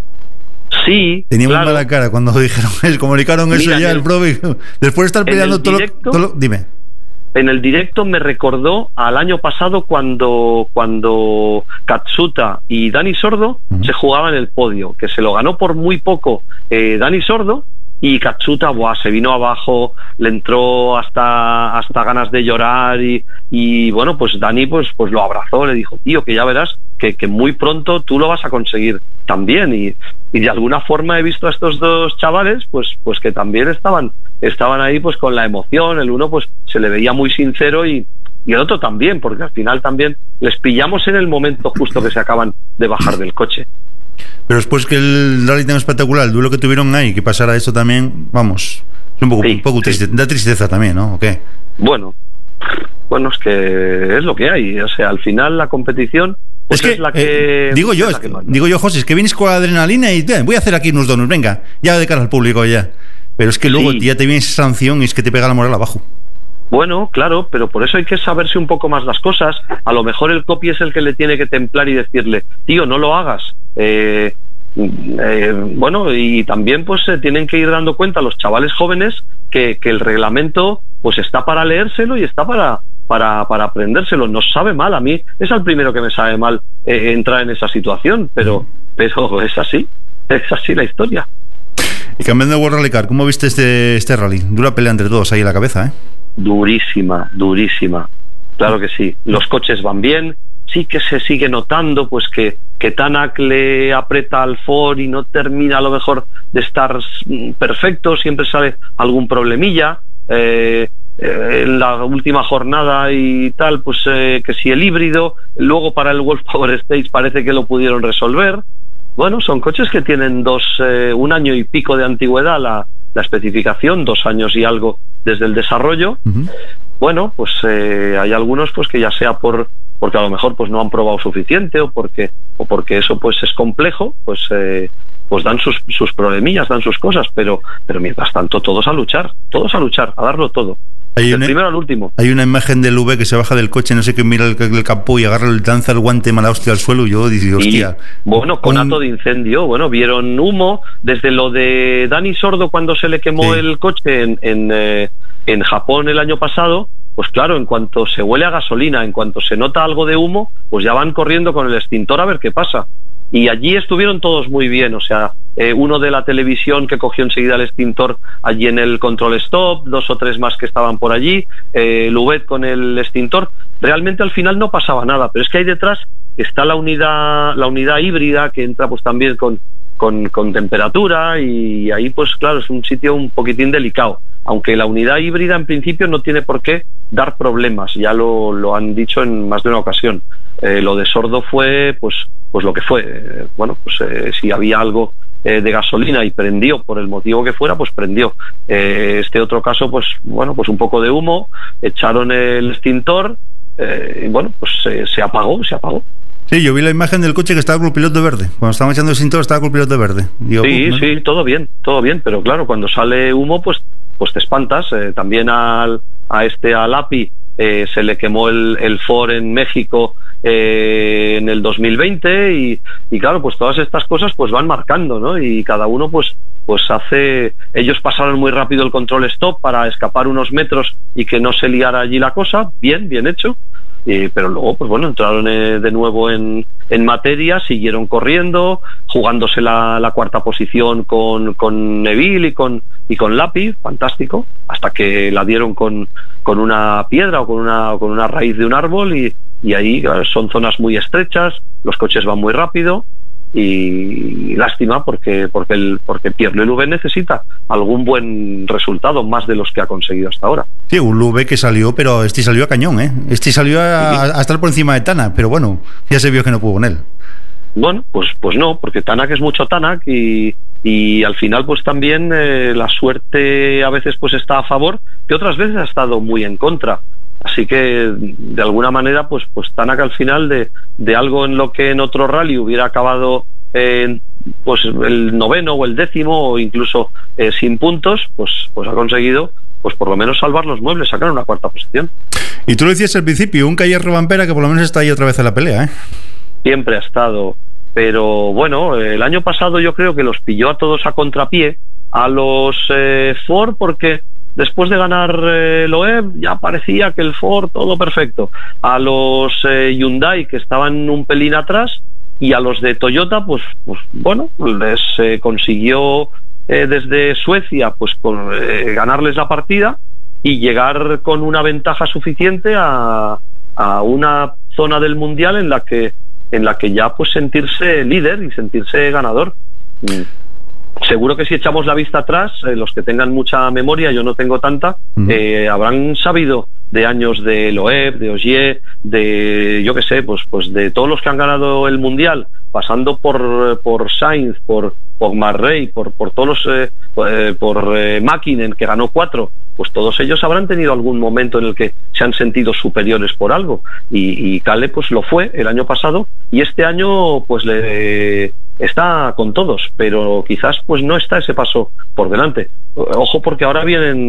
Sí, tenía claro. muy mala cara cuando dijeron, comunicaron Mira, eso ya el, el Pro. Después de estar peleando todo, directo, lo, todo lo, dime. En el directo me recordó al año pasado cuando cuando Katsuta y Dani Sordo uh-huh. se jugaban el podio, que se lo ganó por muy poco eh, Dani Sordo, y Katsuta buah, se vino abajo, le entró hasta hasta ganas de llorar, y, y bueno, pues Dani pues pues lo abrazó, le dijo, tío, que ya verás que, que muy pronto tú lo vas a conseguir también, y, y de alguna forma he visto a estos dos chavales pues pues que también estaban estaban ahí pues con la emoción. El uno pues se le veía muy sincero, y, y el otro también, porque al final también les pillamos en el momento justo que se acaban de bajar del coche. Pero después que el rally tan espectacular, el duelo que tuvieron ahí, que pasara eso también, vamos, es un poco, sí, un poco triste, sí. Da tristeza también, ¿no? ¿O qué? Bueno, bueno, es que es lo que hay, o sea, al final la competición pues es, que, es la que eh, digo yo, es, que digo yo, José, es que vienes con la adrenalina y eh, voy a hacer aquí unos donuts, venga, ya de cara al público ya. Pero es que luego sí. ya te viene esa sanción y es que te pega la moral abajo. Bueno, claro, pero por eso hay que saberse un poco más las cosas. A lo mejor el copy es el que le tiene que templar y decirle, tío, no lo hagas. Eh, eh, bueno, y también pues se tienen que ir dando cuenta los chavales jóvenes que, que el reglamento pues está para leérselo y está para, para, para aprendérselo. Nos sabe mal, a mí es al primero que me sabe mal eh, entrar en esa situación, pero, pero es así, es así la historia. Y cambiando de World Rally Car, ¿cómo viste este, este rally? Dura pelea entre todos ahí en la cabeza, ¿eh? Durísima, durísima. Claro que sí. Los coches van bien. Sí que se sigue notando pues que, que Tanak le aprieta al Ford y no termina a lo mejor de estar perfecto. Siempre sale algún problemilla. Eh, eh, en la última jornada y tal, pues eh, que si el híbrido, luego para el Wolf Power Stage parece que lo pudieron resolver. Bueno, son coches que tienen dos, eh, un año y pico de antigüedad la, la especificación, dos años y algo desde el desarrollo. Uh-huh. Bueno, pues eh, hay algunos pues que ya sea por porque a lo mejor pues no han probado suficiente o porque o porque eso pues es complejo, pues eh, pues dan sus sus problemillas, dan sus cosas, pero pero mientras tanto todos a luchar, todos a luchar, a darlo todo. Hay del una, primero al último. Hay una imagen del V que se baja del coche, no sé qué, mira el, el capó y agarra, lanza el guante mala hostia al suelo. Y yo dije, hostia. Y, bueno, conato un... de incendio. Bueno, vieron humo desde lo de Dani Sordo cuando se le quemó sí. el coche en, en, eh, en Japón el año pasado. Pues claro, en cuanto se huele a gasolina, en cuanto se nota algo de humo, pues ya van corriendo con el extintor a ver qué pasa. Y allí estuvieron todos muy bien, o sea, eh, uno de la televisión que cogió enseguida el extintor allí en el control stop, dos o tres más que estaban por allí, eh, Louvet con el extintor. Realmente al final no pasaba nada, pero es que ahí detrás está la unidad, la unidad híbrida que entra pues también con, con, con temperatura, y ahí pues claro, es un sitio un poquitín delicado. Aunque la unidad híbrida en principio no tiene por qué dar problemas, ya lo, lo han dicho en más de una ocasión. Eh, lo de Sordo fue pues pues lo que fue. Eh, bueno, pues eh, si había algo eh, de gasolina y prendió por el motivo que fuera, pues prendió. Eh, este otro caso, pues bueno, pues un poco de humo, echaron el extintor eh, y bueno, pues eh, se apagó, se apagó. Sí, yo vi la imagen del coche que estaba con el piloto verde. Cuando estaban echando el extintor estaba con el piloto verde. Digo, sí, ¿no? sí, todo bien, todo bien, pero claro, cuando sale humo, pues pues te espantas. Eh, también al, a este, al A P I, eh, se le quemó el, el Ford en México eh, en el dos mil veinte y, y claro, pues todas estas cosas pues van marcando, ¿no? Y cada uno pues pues hace... Ellos pasaron muy rápido el control stop para escapar unos metros y que no se liara allí la cosa. Bien, bien hecho. Eh, pero luego, pues bueno, entraron eh, de nuevo en, en materia, siguieron corriendo, jugándose la, la cuarta posición con, con Neville y con, y con Lapi, fantástico, hasta que la dieron con, con una piedra o con una, con una raíz de un árbol y, y ahí son zonas muy estrechas, los coches van muy rápido. Y lástima porque porque el porque Pierre Louvet necesita algún buen resultado más de los que ha conseguido hasta ahora. Sí, un Louvet que salió, pero este salió a cañón, ¿eh? Este salió a, a estar por encima de Tanak, pero bueno, ya se vio que no pudo con él. Bueno, pues pues no, porque Tanak es mucho Tanak y y al final pues también eh, la suerte a veces pues está a favor, que otras veces ha estado muy en contra. Así que de alguna manera pues pues Tanak al final de, de algo en lo que en otro rally hubiera acabado eh, pues el noveno o el décimo o incluso eh, sin puntos, pues pues ha conseguido pues por lo menos salvar los muebles, sacar una cuarta posición. Y tú lo decías al principio, un Calle Robampera que por lo menos está ahí otra vez en la pelea, ¿eh? Siempre ha estado, pero bueno, el año pasado yo creo que los pilló a todos a contrapié, a los eh, Ford, porque después de ganar eh, Loeb ya parecía que el Ford todo perfecto. A los eh, Hyundai que estaban un pelín atrás y a los de Toyota pues, pues bueno, les eh, consiguió eh, desde Suecia pues por, eh, ganarles la partida y llegar con una ventaja suficiente a, a una zona del mundial en la que en la que ya pues sentirse líder y sentirse ganador. Mm. Seguro que si echamos la vista atrás, eh, los que tengan mucha memoria, yo no tengo tanta, uh-huh. eh, habrán sabido de años de Loeb, de Ogier, de, yo qué sé, pues pues de todos los que han ganado el Mundial, pasando por por Sainz, por por Marrey, por por todos los, eh, eh, por eh, Mäkinen, que ganó cuatro, pues todos ellos habrán tenido algún momento en el que se han sentido superiores por algo, y, y Kalle pues lo fue el año pasado, y este año pues le... está con todos, pero quizás pues no está ese paso por delante. Ojo, porque ahora vienen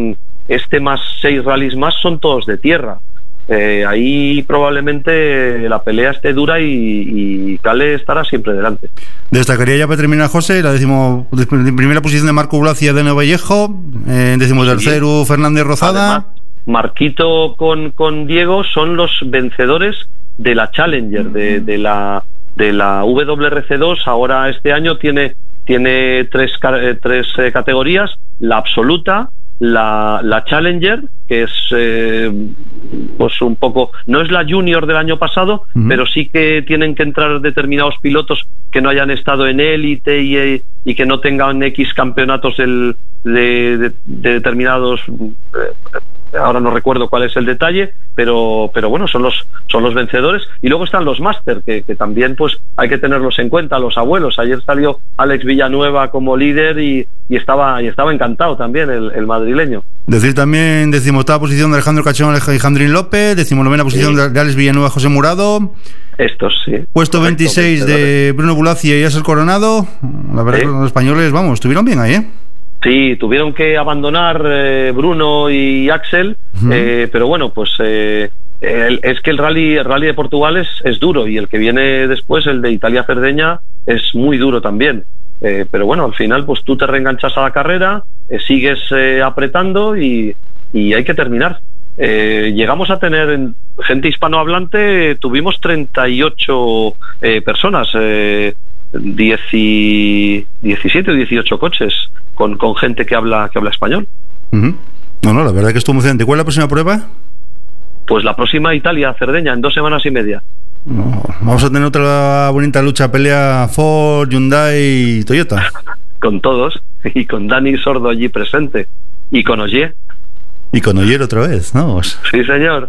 este más seis rallies más son todos de tierra. Eh, ahí probablemente la pelea esté dura y, y Cale estará siempre delante. Destacaría ya para terminar, José, la décimo, primera posición de Marco Blacia de Nuevo Vallejo, eh, décimo tercero sí. Fernández Rozada. Además, Marquito con, con Diego son los vencedores de la Challenger, de, de la de la W R C dos. Ahora este año tiene tiene tres, tres eh, categorías: la absoluta, la, la Challenger, que es eh, pues un poco, no es la Junior del año pasado, uh-huh. pero sí que tienen que entrar determinados pilotos que no hayan estado en élite y, y que no tengan X campeonatos del, de, de, de determinados eh, ahora no recuerdo cuál es el detalle, pero pero bueno, son los son los vencedores. Y luego están los máster, que, que también pues hay que tenerlos en cuenta, los abuelos. Ayer salió Alex Villanueva como líder y, y estaba y estaba encantado también el, el madrileño. Decir también decimoctava posición de Alejandro Cachón, Alejandrín López, decimonovena posición sí. de Alex Villanueva, José Murado. Estos, sí. Puesto correcto, veintiséis de Bruno Bulacia y Asel Coronado. La verdad sí. que los españoles, vamos, estuvieron bien ahí, ¿eh? Sí, tuvieron que abandonar eh, Bruno y Axel, uh-huh. eh, pero bueno, pues eh, el, es que el rally, el rally de Portugal es, es duro, y el que viene después, el de Italia-Cerdeña, es muy duro también. Eh, pero bueno, al final pues tú te reenganchas a la carrera, eh, sigues eh, apretando y, y hay que terminar. Eh, llegamos a tener en, gente hispanohablante, tuvimos treinta y ocho eh, personas, eh, diez y, diecisiete o dieciocho coches con, con gente que habla que habla español. Uh-huh. No, no, la verdad que estuvo emocionante. ¿Cuál es la próxima prueba? Pues la próxima Italia, Cerdeña, en dos semanas y media. No, vamos a tener otra bonita lucha, pelea Ford, Hyundai y Toyota. Con todos, y con Dani Sordo allí presente, y con Ogier. Y con Ogier otra vez, ¿no? Sí, señor.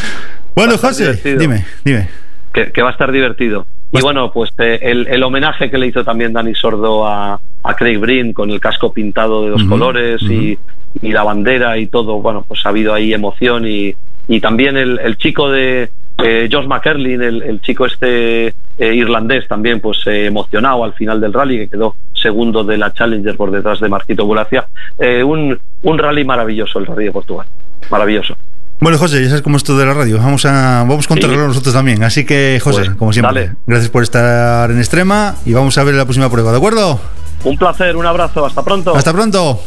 Bueno, José, dime, dime. Que, que va a estar divertido. Y bueno, pues eh, el, el homenaje que le hizo también Dani Sordo a, a Craig Breen con el casco pintado de dos uh-huh, colores uh-huh. y, y la bandera y todo, bueno, pues ha habido ahí emoción. Y, y también el, el chico de eh, Josh McErlin, el, el chico este eh, irlandés también, pues eh, emocionado al final del rally, que quedó segundo de la Challenger por detrás de Marquito Bulacia. Eh, un, un rally maravilloso, el rally de Portugal, maravilloso. Bueno, José, ya sabes cómo es esto de la radio. Vamos a vamos a controlarlo sí. nosotros también. Así que, José, pues, como siempre, dale. Gracias por estar en Extrema y vamos a ver la próxima prueba, ¿de acuerdo? Un placer, un abrazo, hasta pronto. Hasta pronto.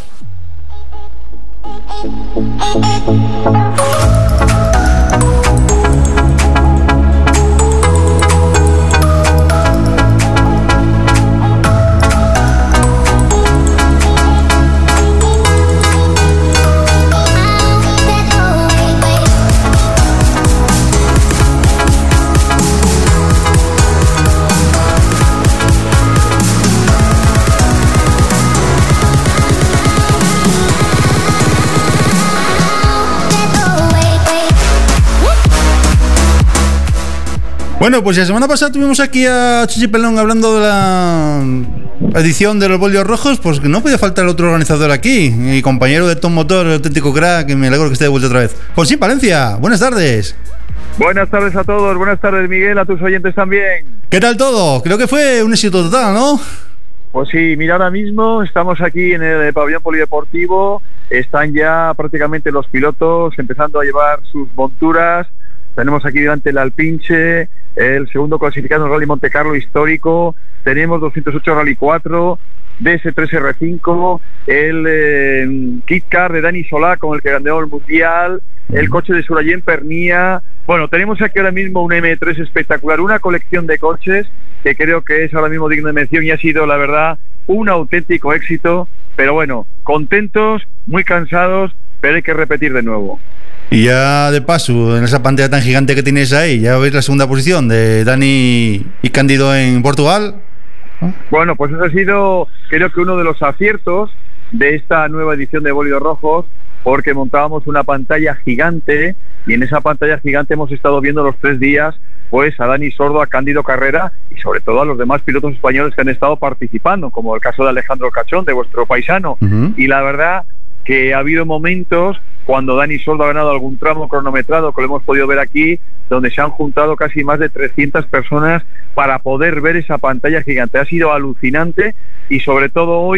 Bueno, pues la semana pasada tuvimos aquí a Chichi Pelón hablando de la edición de los Bolios Rojos, pues que no podía faltar otro organizador aquí, mi compañero de Tom Motor, el auténtico crack, que me alegro que esté de vuelta otra vez. José Palencia, buenas tardes. Buenas tardes a todos, buenas tardes Miguel, a tus oyentes también. ¿Qué tal todo? Creo que fue un éxito total, ¿no? Pues sí, mira, ahora mismo estamos aquí en el pabellón polideportivo, están ya prácticamente los pilotos empezando a llevar sus monturas. Tenemos aquí delante el Alpinche, el segundo clasificado en Rally Monte Carlo histórico, tenemos doscientos ocho Rally cuatro, D S tres R cinco, el eh, Kit Car de Dani Solá con el que ganó el Mundial, el coche de Surayen Pernía. Bueno, tenemos aquí ahora mismo un M tres espectacular, una colección de coches que creo que es ahora mismo digno de mención y ha sido, la verdad, un auténtico éxito. Pero bueno, contentos, muy cansados, pero hay que repetir de nuevo. Y ya de paso, en esa pantalla tan gigante que tienes ahí, ya veis la segunda posición de Dani y Cándido en Portugal. ¿No? Bueno, pues eso ha sido, creo que uno de los aciertos de esta nueva edición de Bólidos Rojos, porque montábamos una pantalla gigante y en esa pantalla gigante hemos estado viendo los tres días pues a Dani Sordo, a Cándido Carrera y sobre todo a los demás pilotos españoles que han estado participando, como el caso de Alejandro Cachón, de vuestro paisano. Uh-huh. Y la verdad que ha habido momentos cuando Dani Sordo ha ganado algún tramo cronometrado, que lo hemos podido ver aquí, donde se han juntado casi más de trescientas personas para poder ver esa pantalla gigante. Ha sido alucinante y sobre todo hoy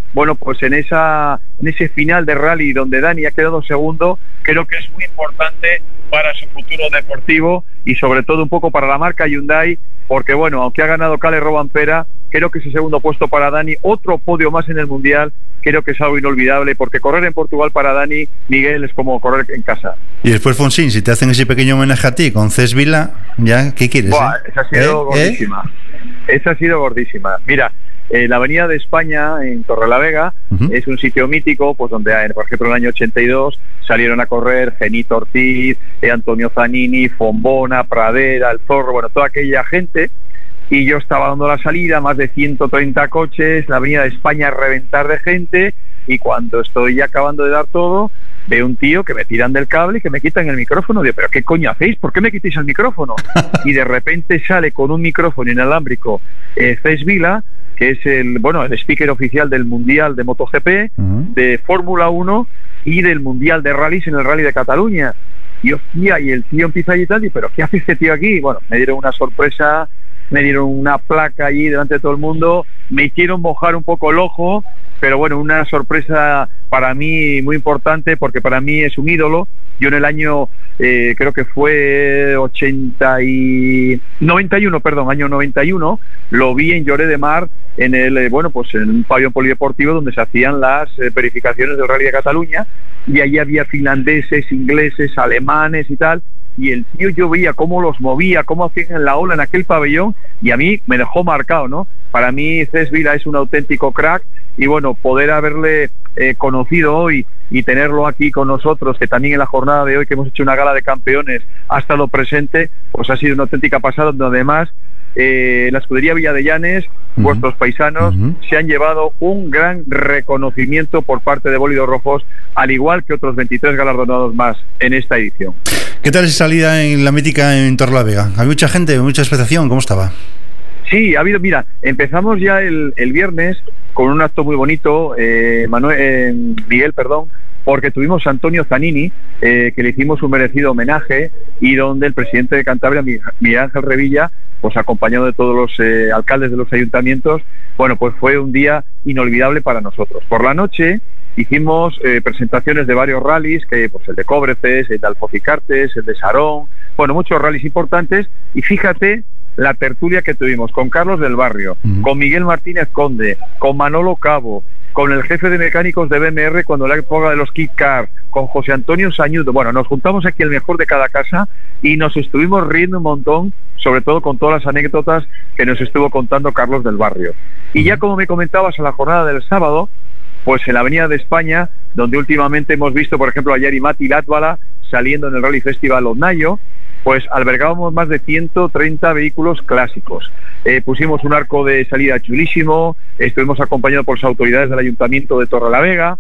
bueno, pues en esa en ese final de rally donde Dani ha quedado segundo, creo que es muy importante para su futuro deportivo y sobre todo un poco para la marca Hyundai, porque bueno, aunque ha ganado Kalle Rovanpera, creo que ese segundo puesto para Dani, otro podio más en el Mundial, creo que es algo inolvidable, porque correr en Portugal para Dani, Miguel, es como correr en casa. Y después, Fonsín, si te hacen ese pequeño homenaje a ti con Cés Vila, ya, ¿qué quieres? Buah, eh? Esa ha sido ¿Eh? gordísima. ¿Eh? Esa ha sido gordísima. Mira, eh, la Avenida de España, en Torrelavega, uh-huh. es un sitio mítico, pues donde, por ejemplo, en el año ochenta y dos salieron a correr Genito Ortiz, eh, Antonio Zanini, Fombona, Pradera, El Zorro, bueno, toda aquella gente. Y yo estaba dando la salida, más de ciento treinta coches, la Avenida de España a reventar de gente, y cuando estoy ya acabando de dar todo, veo un tío que me tiran del cable y que me quitan el micrófono. Digo, ¿pero qué coño hacéis? ¿Por qué me quitáis el micrófono? Y de repente sale con un micrófono inalámbrico eh, Cés Vila, que es el, bueno, el speaker oficial del Mundial de MotoGP, uh-huh. de Fórmula uno y del Mundial de Rallys en el Rally de Cataluña. Y hostia, y el tío empieza a gritar, y ¿pero qué hace este tío aquí? Bueno, me dieron una sorpresa, me dieron una placa allí delante de todo el mundo, me hicieron mojar un poco el ojo, pero bueno, una sorpresa para mí muy importante, porque para mí es un ídolo. Yo en el año, eh, creo que fue ochenta y... noventa y uno, perdón, año noventa y uno, lo vi en Lloret de Mar, en el, eh, bueno, pues en un pabellón polideportivo donde se hacían las eh, verificaciones del Rally de Cataluña, y allí había finlandeses, ingleses, alemanes y tal, y el tío, yo veía cómo los movía, cómo hacían la ola en aquel pabellón, y a mí me dejó marcado, ¿no? Para mí Cés Vila es un auténtico crack, y bueno, poder haberle eh, conocido hoy y tenerlo aquí con nosotros, que también en la jornada de hoy, que hemos hecho una gala de campeones, ha estado presente, pues ha sido una auténtica pasada, donde además eh, la escudería Villadellanes, uh-huh. vuestros paisanos, uh-huh. se han llevado un gran reconocimiento por parte de Bólidos Rojos, al igual que otros veintitrés galardonados más en esta edición. ¿Qué tal esa salida en la mítica en Torrelavega? ¿Había mucha gente, mucha expectación? ¿Cómo estaba? Sí, ha habido, mira, empezamos ya el, el viernes con un acto muy bonito, eh, Manuel, eh, Miguel, perdón, porque tuvimos a Antonio Zanini, eh, que le hicimos un merecido homenaje, y donde el presidente de Cantabria, Miguel Ángel Revilla, pues acompañado de todos los eh, alcaldes de los ayuntamientos, bueno, pues fue un día inolvidable para nosotros. Por la noche hicimos eh, presentaciones de varios rallies, que pues el de Cobreces, el de Alfocicartes, el de Sarón, bueno, muchos rallies importantes, y fíjate la tertulia que tuvimos con Carlos del Barrio, uh-huh. con Miguel Martínez Conde, con Manolo Cabo, con el jefe de mecánicos de B M R cuando la época de los Kit Car, con José Antonio Sañudo. Bueno, nos juntamos aquí el mejor de cada casa y nos estuvimos riendo un montón, sobre todo con todas las anécdotas que nos estuvo contando Carlos del Barrio. Y ya como me comentabas, en la jornada del sábado, pues en la Avenida de España, donde últimamente hemos visto, por ejemplo, ayer y Mati Latvala saliendo en el Rally Festival Oznayo, pues albergábamos más de ciento treinta vehículos clásicos. Eh, pusimos un arco de salida chulísimo, estuvimos acompañados por las autoridades del Ayuntamiento de Torrelavega,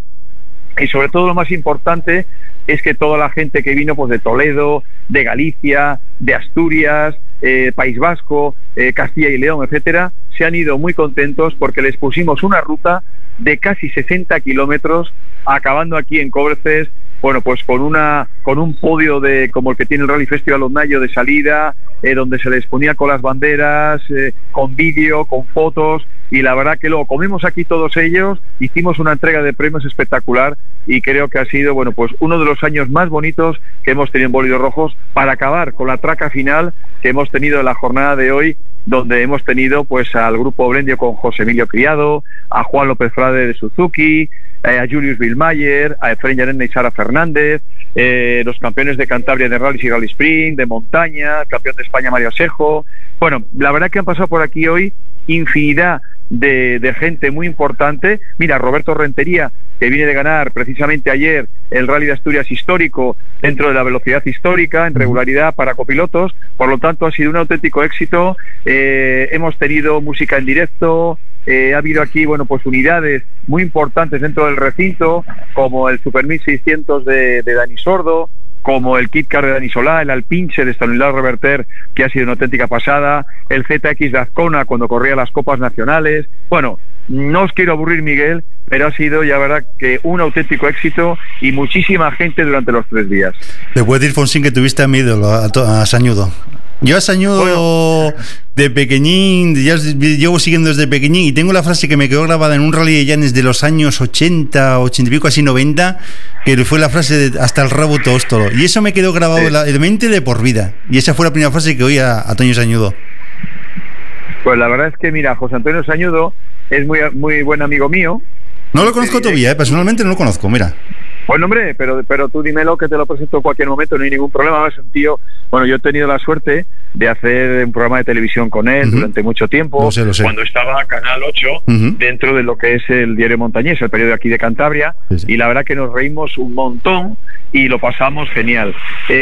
y sobre todo lo más importante es que toda la gente que vino, pues de Toledo, de Galicia, de Asturias, eh, País Vasco, eh, Castilla y León, etcétera, se han ido muy contentos porque les pusimos una ruta de casi sesenta kilómetros, acabando aquí en Cobreces, bueno, pues con una con un podio de como el que tiene el Rally Festival Oznayo de salida, eh, donde se les ponía con las banderas, eh, con vídeo, con fotos, y la verdad que luego comimos aquí todos ellos, hicimos una entrega de premios espectacular, y creo que ha sido, bueno, pues uno de los años más bonitos que hemos tenido en Bólidos Rojos, para acabar con la traca final que hemos tenido en la jornada de hoy, donde hemos tenido pues al grupo Blendio con José Emilio Criado, a Juan López Frade de Suzuki, eh, a Julius Billmayer, a Efraín Llarena y Sara Fernández, eh, los campeones de Cantabria de Rallys y Rally Sprint, de montaña, campeón de España Mario Asejo. Bueno, la verdad que han pasado por aquí hoy infinidad de, de gente muy importante. Mira, Roberto Rentería, que viene de ganar precisamente ayer el Rally de Asturias histórico dentro de la velocidad histórica, en regularidad para copilotos. Por lo tanto, ha sido un auténtico éxito. Eh, hemos tenido música en directo, eh, ha habido aquí, bueno, pues unidades muy importantes dentro del recinto, como el Super mil seiscientos de, de Dani Sordo, como el Kit Car de Dani Solá, el Alpinche de Stanislao Reverter, que ha sido una auténtica pasada, el Z X de Azcona cuando corría las Copas Nacionales. Bueno, no os quiero aburrir, Miguel, pero ha sido ya verdad que un auténtico éxito y muchísima gente durante los tres días. Le puedo decir, Fonsín, que tuviste a mi ídolo, a, a Sañudo. Yo a Sañudo bueno. de pequeñín, ya llevo siguiendo desde pequeñín y tengo la frase que me quedó grabada en un rally de Llanes de los años ochenta, ochenta y pico, así noventa, que fue la frase de hasta el rabo tóstolo. Y eso me quedó grabado sí. en la mente de por vida. Y esa fue la primera frase que oí a, a Toño Sañudo. Pues la verdad es que, mira, José Antonio Sañudo es muy, muy buen amigo mío. No lo conozco todavía, ¿eh? Personalmente no lo conozco, mira. Bueno, hombre, pero pero tú dímelo que te lo presento en cualquier momento, no hay ningún problema. Es un tío, bueno, yo he tenido la suerte de hacer un programa de televisión con él uh-huh. durante mucho tiempo, lo sé, lo sé. cuando estaba Canal ocho, uh-huh. dentro de lo que es el Diario Montañés, el periódico aquí de Cantabria, sí, sí. y la verdad que nos reímos un montón y lo pasamos genial.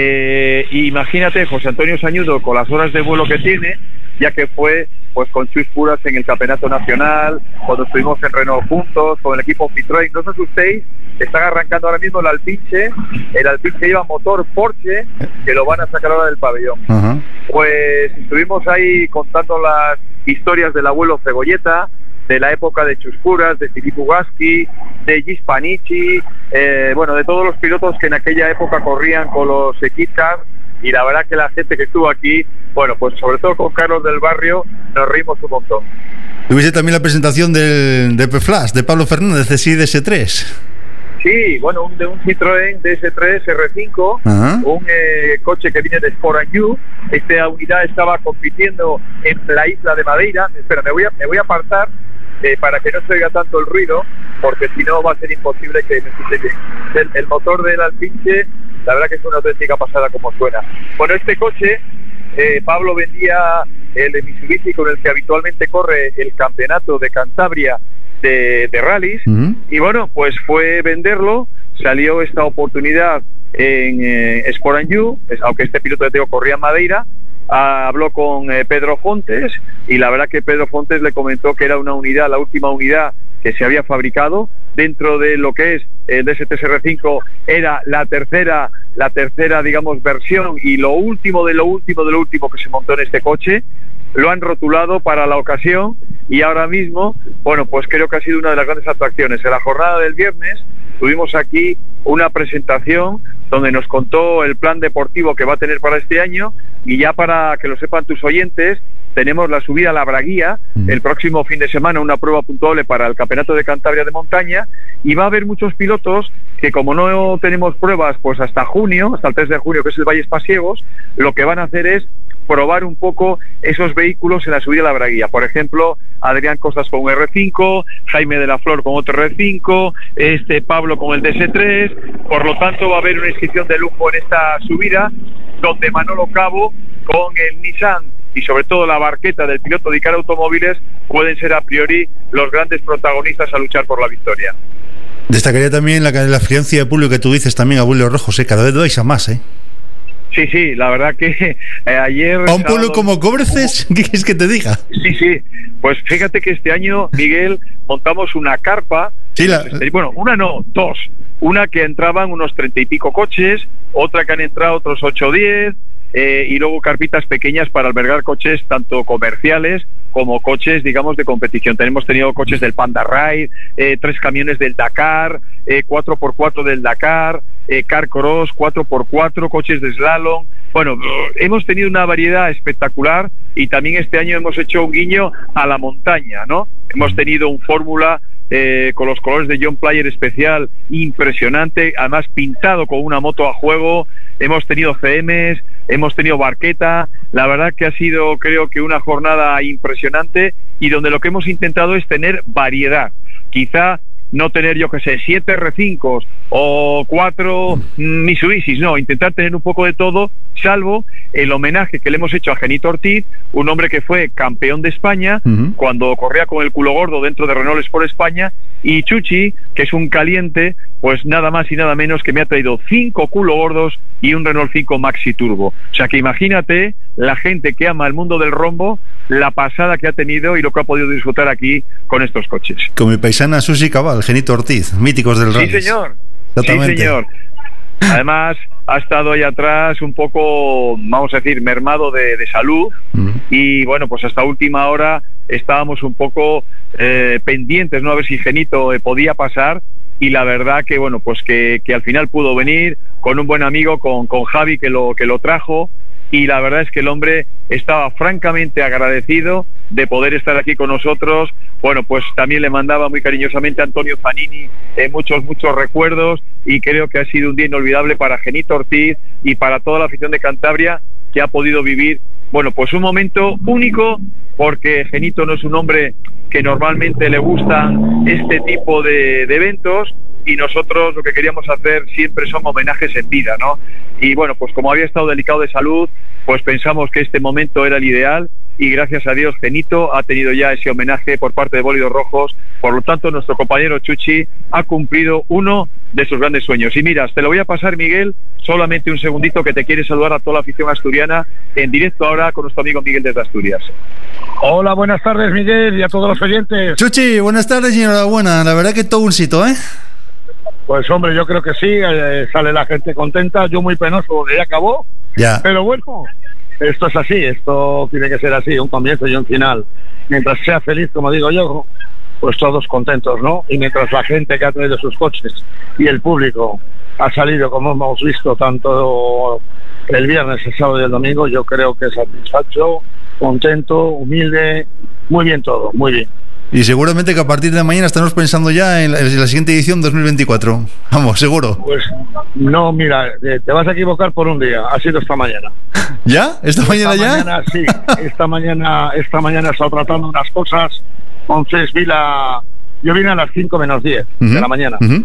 Eh, imagínate, José Antonio Sañudo, con las horas de vuelo que tiene, ya que fue pues con Chus Puras en el Campeonato Nacional, cuando estuvimos en Renault juntos, con el equipo Citroën, no os asustéis, están arrancando ahora mismo el Alpinche, el Alpinche lleva motor Porsche, que lo van a sacar ahora del pabellón. Uh-huh. Pues estuvimos ahí contando las historias del abuelo Cebolleta, de la época de Chus Puras, de Filippo Gaschi, de Gis Panici, eh, bueno, de todos los pilotos que en aquella época corrían con los Kit Kat. Y la verdad que la gente que estuvo aquí, bueno, pues sobre todo con Carlos del Barrio, nos reímos un montón. Tuviste también la presentación del, de P-Flash, de Pablo Fernández, de C I D S tres. Sí, bueno, un, de un Citroën D S tres R cinco, uh-huh. un eh, coche que viene de Sport and You. Esta unidad estaba compitiendo en la isla de Madeira. Espera, me voy a, me voy a apartar eh, para que no se oiga tanto el ruido, porque si no va a ser imposible que me escuche bien. El, el motor del Alpinche, la verdad que es una auténtica pasada como suena. Bueno, este coche, eh, Pablo vendía el de Mitsubishi con el que habitualmente corre el campeonato de Cantabria de, de rallies, uh-huh. y bueno, pues fue venderlo, salió esta oportunidad en eh, Sport and You, aunque este piloto de Teo corría en Madeira. Ah, habló con eh, Pedro Fontes, y la verdad que Pedro Fontes le comentó que era una unidad, la última unidad que se había fabricado dentro de lo que es el D S tres R cinco, era la tercera, la tercera, digamos, versión, y lo último de lo último de lo último que se montó en este coche. Lo han rotulado para la ocasión, y ahora mismo, bueno, pues creo que ha sido una de las grandes atracciones. En la jornada del viernes tuvimos aquí una presentación donde nos contó el plan deportivo que va a tener para este año, y ya para que lo sepan tus oyentes, tenemos la subida a la Braguía el próximo fin de semana, una prueba puntuable para el Campeonato de Cantabria de Montaña, y va a haber muchos pilotos que, como no tenemos pruebas pues hasta junio, hasta el tres de junio, que es el Valles Pasiegos, lo que van a hacer es probar un poco esos vehículos en la subida a la Braguía. Por ejemplo, Adrián Costas con un R cinco, Jaime de la Flor con otro R cinco, este Pablo con el D S tres. Por lo tanto, va a haber una inscripción de lujo en esta subida, donde Manolo Cabo con el Nissan y sobre todo la barqueta del piloto de Icar Automóviles pueden ser a priori los grandes protagonistas a luchar por la victoria. Destacaría también la, la afluencia de público que tú dices también, Abuelo Rojos, ¿eh? Cada vez vais a más, ¿eh? Sí, sí, la verdad que eh, ayer... ¿A un pueblo como Cobreces? ¿Qué quieres que te diga? Sí, sí, pues fíjate que este año, Miguel, montamos una carpa, sí, la... bueno, una no, dos, una que entraban unos treinta y pico coches, otra que han entrado otros ocho o diez, eh, y luego carpitas pequeñas para albergar coches tanto comerciales como coches, digamos, de competición. Tenemos tenido coches del Panda Ride, eh, tres camiones del Dakar, eh, cuatro por cuatro del Dakar, eh, Car Cross, cuatro por cuatro, coches de slalom. Bueno, hemos tenido una variedad espectacular, y también este año hemos hecho un guiño a la montaña, ¿no? Hemos tenido un Fórmula eh, con los colores de John Player especial impresionante, además pintado con una moto a juego. Hemos tenido C Ms, hemos tenido barqueta. La verdad que ha sido, creo que, una jornada impresionante, y donde lo que hemos intentado es tener variedad. Quizá no tener, yo que sé, siete R cinco o cuatro Mitsubishis, no, intentar tener un poco de todo, salvo el homenaje que le hemos hecho a Genito Ortiz, un hombre que fue campeón de España uh-huh. cuando corría con el culo gordo dentro de Renault Sport España, y Chuchi, que es un caliente, pues nada más y nada menos que me ha traído cinco culo gordos y un Renault cinco Maxi Turbo. O sea que imagínate la gente que ama el mundo del rombo, la pasada que ha tenido y lo que ha podido disfrutar aquí con estos coches. Con mi paisana Susi Cabal, Genito Ortiz, míticos del rally. Sí, señor. Sí, señor. Además, ha estado ahí atrás un poco, vamos a decir, mermado de, de salud, uh-huh. y bueno, pues hasta última hora estábamos un poco eh, pendientes, ¿no? A ver si Genito eh, podía pasar, y la verdad que, bueno, pues que, que al final pudo venir con un buen amigo, con, con Javi, que lo, que lo trajo, y la verdad es que el hombre estaba francamente agradecido de poder estar aquí con nosotros. Bueno, pues también le mandaba muy cariñosamente a Antonio Zanini eh, muchos, muchos recuerdos, y creo que ha sido un día inolvidable para Genito Ortiz y para toda la afición de Cantabria, que ha podido vivir, bueno, pues un momento único, porque Genito no es un hombre que normalmente le gustan este tipo de, de eventos, y nosotros lo que queríamos hacer siempre son homenajes en vida, ¿no? Y bueno, pues como había estado delicado de salud, pues pensamos que este momento era el ideal, y gracias a Dios Genito ha tenido ya ese homenaje por parte de Bólidos Rojos. Por lo tanto, nuestro compañero Chuchi ha cumplido uno de sus grandes sueños. Y mira, te lo voy a pasar, Miguel, solamente un segundito, que te quiere saludar a toda la afición asturiana en directo ahora con nuestro amigo Miguel desde Asturias. Hola, buenas tardes, Miguel, y a todos los oyentes. Chuchi, buenas tardes y enhorabuena. La verdad que todo un sitio, ¿eh? Pues hombre, yo creo que sí, eh, sale la gente contenta, yo muy penoso porque ya acabó. Ya. Pero bueno, esto es así, esto tiene que ser así, un comienzo y un final. Mientras sea feliz, como digo yo, pues todos contentos, ¿no? Y mientras la gente que ha traído sus coches y el público ha salido, como hemos visto, tanto el viernes, el sábado y el domingo, yo creo que satisfecho, contento, humilde, muy bien todo, muy bien. Y seguramente que a partir de mañana estamos pensando ya en la, en la siguiente edición dos mil veinticuatro. Vamos, seguro. Pues no, mira, te vas a equivocar por un día. Ha sido esta mañana. ¿Ya? ¿Esta, esta mañana ya? Mañana, sí, esta mañana, esta mañana he estado tratando unas cosas. Entonces vi la... Yo vine a las cinco menos diez uh-huh. de la mañana. Uh-huh.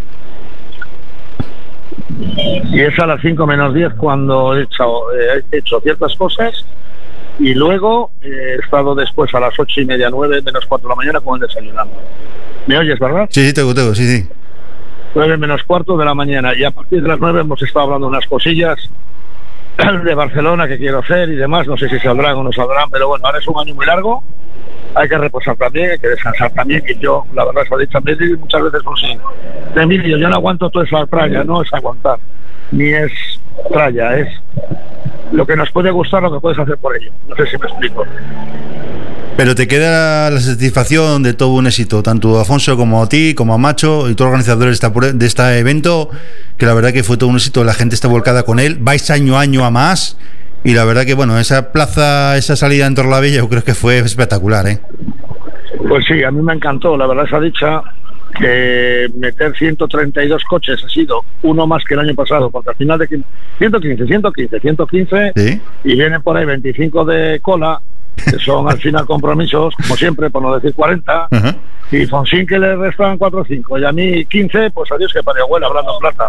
Y es a las cinco menos diez cuando he hecho, eh, he hecho ciertas cosas. Y luego eh, he estado después a las ocho y media, nueve, menos cuatro de la mañana con el desayunando. ¿Me oyes, verdad? Sí, sí, tengo, tengo, sí, sí. Nueve menos cuarto de la mañana, y a partir de las nueve hemos estado hablando unas cosillas de Barcelona que quiero hacer y demás. No sé si saldrán o no saldrán, pero bueno, ahora es un año muy largo. Hay que reposar también, hay que descansar también, que yo, la verdad, se ha dicho muchas veces por sí. De Emilio, yo no aguanto toda esa tralla, no es aguantar, ni es tralla, es lo que nos puede gustar, lo que puedes hacer por ello. No sé si me explico. Pero te queda la satisfacción de todo un éxito, tanto a Afonso como a ti, como a Macho y todos los organizadores de, esta, de este evento, que la verdad que fue todo un éxito, la gente está volcada con él, vais año a año a más, y la verdad que bueno, esa plaza, esa salida en Torlavella yo creo que fue espectacular, ¿eh? Pues sí, a mí me encantó, la verdad, esa dicha que meter ciento treinta y dos coches ha sido uno más que el año pasado, porque al final de ciento quince, ciento quince, ciento quince, ¿sí? Y vienen por ahí veinticinco de cola, que son al final compromisos, como siempre, por no decir cuarenta, uh-huh. Y Fonsín que le restan cuatro o cinco, y a mí quince, pues adiós que para mi abuela, hablando en plata.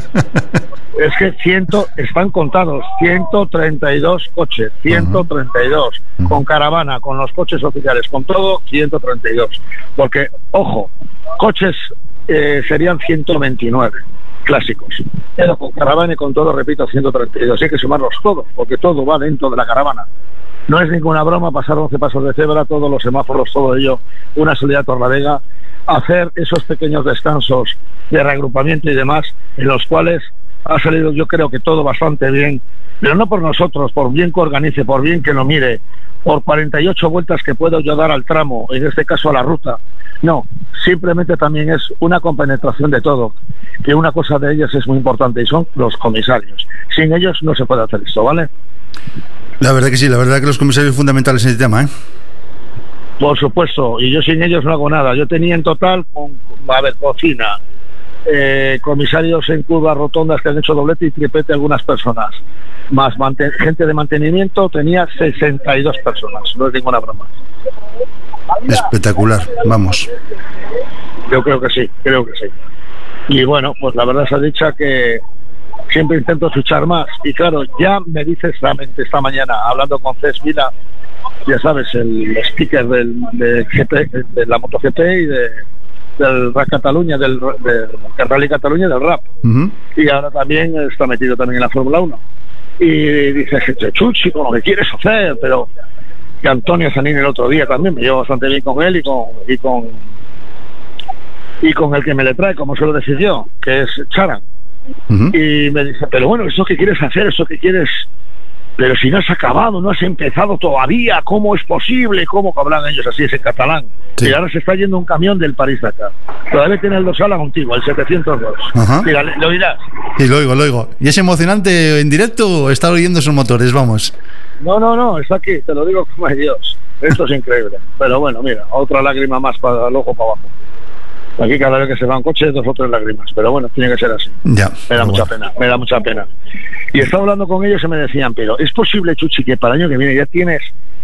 Es que cien están contados, ciento treinta y dos coches, ciento treinta y dos, uh-huh. Con caravana, con los coches oficiales, con todo, ciento treinta y dos. Porque, ojo, coches eh, serían ciento veintinueve clásicos, pero con caravana y con todo, repito, ciento treinta y dos. Hay que sumarlos todos, porque todo va dentro de la caravana. No es ninguna broma pasar once pasos de cebra, todos los semáforos, todo ello, una salida a Torlavega, hacer esos pequeños descansos de reagrupamiento y demás, en los cuales ha salido, yo creo que todo bastante bien, pero no por nosotros, por bien que organice, por bien que lo mire, por cuarenta y ocho vueltas que puedo yo dar al tramo, en este caso a la ruta. No, simplemente también es una compenetración de todo, que una cosa de ellas es muy importante, y son los comisarios. Sin ellos no se puede hacer esto, ¿vale? La verdad que sí, la verdad que los comisarios son fundamentales en este tema, ¿eh? Por supuesto, y yo sin ellos no hago nada. Yo tenía en total, con, a ver, cocina, eh, comisarios en curvas rotondas que han hecho doblete y triplete algunas personas, más manten- gente de mantenimiento, tenía sesenta y dos personas, no es ninguna broma. Espectacular, vamos. Yo creo que sí, creo que sí. Y bueno, pues la verdad se ha dicho que siempre intento fichar más, y claro, ya me dices realmente esta mañana, hablando con Cés Vila, ya sabes, el speaker del, de, G P, de la MotoGP y de, del Rally Cataluña, del, del Rally Cataluña, del rap, uh-huh. Y ahora también está metido también en la Fórmula uno, y dice, Chuchi, con lo que quieres hacer, pero que Antonio Zanini el otro día también me llevo bastante bien con él y con y con y con el que me le trae, como se lo decidió, que es Charan. Uh-huh. Y me dice, pero bueno, eso que quieres hacer, eso que quieres pero si no has acabado, no has empezado todavía, ¿cómo es posible? ¿Cómo hablan ellos así, ese catalán? Sí. Y ahora se está yendo un camión del París-Dakar. Todavía tiene el dorsal contigo, el setecientos dos. Ajá. Mira, ¿lo oirás? Sí, lo oigo, lo oigo. ¿Y es emocionante en directo estar oyendo esos motores? Vamos. No, no, no, está aquí, te lo digo como es Dios. Esto es increíble. Pero bueno, mira, otra lágrima más para el ojo para abajo. Aquí cada vez que se va un coche, dos o tres lágrimas. Pero bueno, tiene que ser así. Ya. Me da mucha bueno. pena, me da mucha pena. Y estaba hablando con ellos y me decían, pero ¿es posible, Chuchi, que para el año que viene ya tienes...?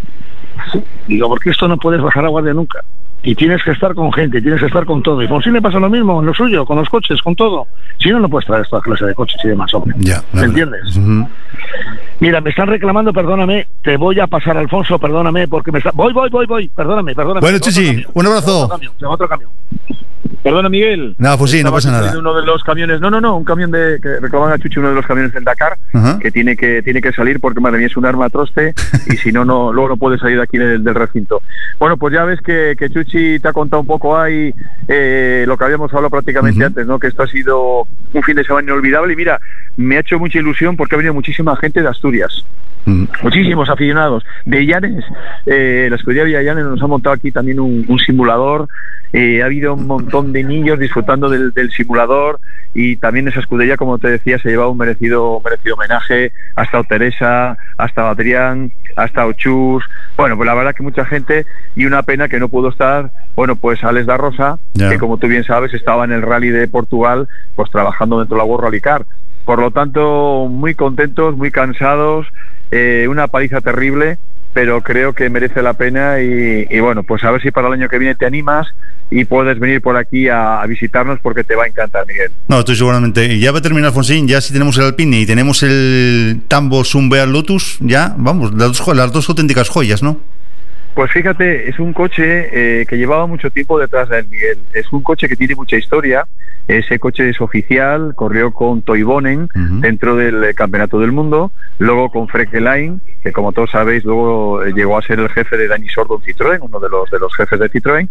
Digo, porque esto no puedes bajar a guardia nunca. Y tienes que estar con gente, tienes que estar con todo. Y Fonsín le pasa lo mismo, en lo suyo, con los coches, con todo. Si no, no puedes traer esta clase de coches y demás, hombre. Ya, ¿me entiendes? Uh-huh. Mira, me están reclamando, perdóname, te voy a pasar, Alfonso, perdóname, porque me está... Voy, voy, voy, voy, perdóname, perdóname. Bueno, Chuchi, un abrazo. Otro camión, otro camión. Perdona, Miguel. No, pues sí, no pasa nada. Uno de los camiones, no, no, no, un camión de que reclaman a Chuchi, uno de los camiones del Dakar, uh-huh. que tiene que tiene que salir porque madre mía es un arma troste y si no, no luego no puede salir de aquí del, del recinto. Bueno, pues ya ves que, que Chuchi te ha contado un poco ahí eh, lo que habíamos hablado prácticamente uh-huh. antes, ¿no? Que esto ha sido un fin de semana inolvidable y mira, me ha hecho mucha ilusión porque ha venido muchísima gente de Asturias. Mm. Muchísimos aficionados de Llanes, eh, la escudería de Llanes nos ha montado aquí también un, un simulador, eh, ha habido un montón de niños disfrutando del, del simulador y también esa escudería, como te decía, se lleva un merecido, merecido homenaje. Ha estado Teresa, ha estado Adrián, ha estado Chus, bueno, pues la verdad que mucha gente y una pena que no pudo estar, bueno, pues Alex da Rosa, yeah. que como tú bien sabes estaba en el Rally de Portugal, pues trabajando dentro de la World Rally Car. Por lo tanto, muy contentos, muy cansados, eh, una paliza terrible, pero creo que merece la pena y, y bueno, pues a ver si para el año que viene te animas y puedes venir por aquí a, a visitarnos porque te va a encantar, Miguel. No, estoy seguramente. Y ya va a terminar, Fonsín, ya si tenemos el Alpine y tenemos el Tambo Sunbeam Lotus, ya, vamos, las dos, las dos auténticas joyas, ¿no? Pues fíjate, es un coche eh, que llevaba mucho tiempo detrás de él, Miguel. Es un coche que tiene mucha historia. Ese coche es oficial, corrió con Toivonen uh-huh. dentro del Campeonato del Mundo, luego con Frekelain, que como todos sabéis luego llegó a ser el jefe de Dani Sordo en Citroën, uno de los de los jefes de Citroën,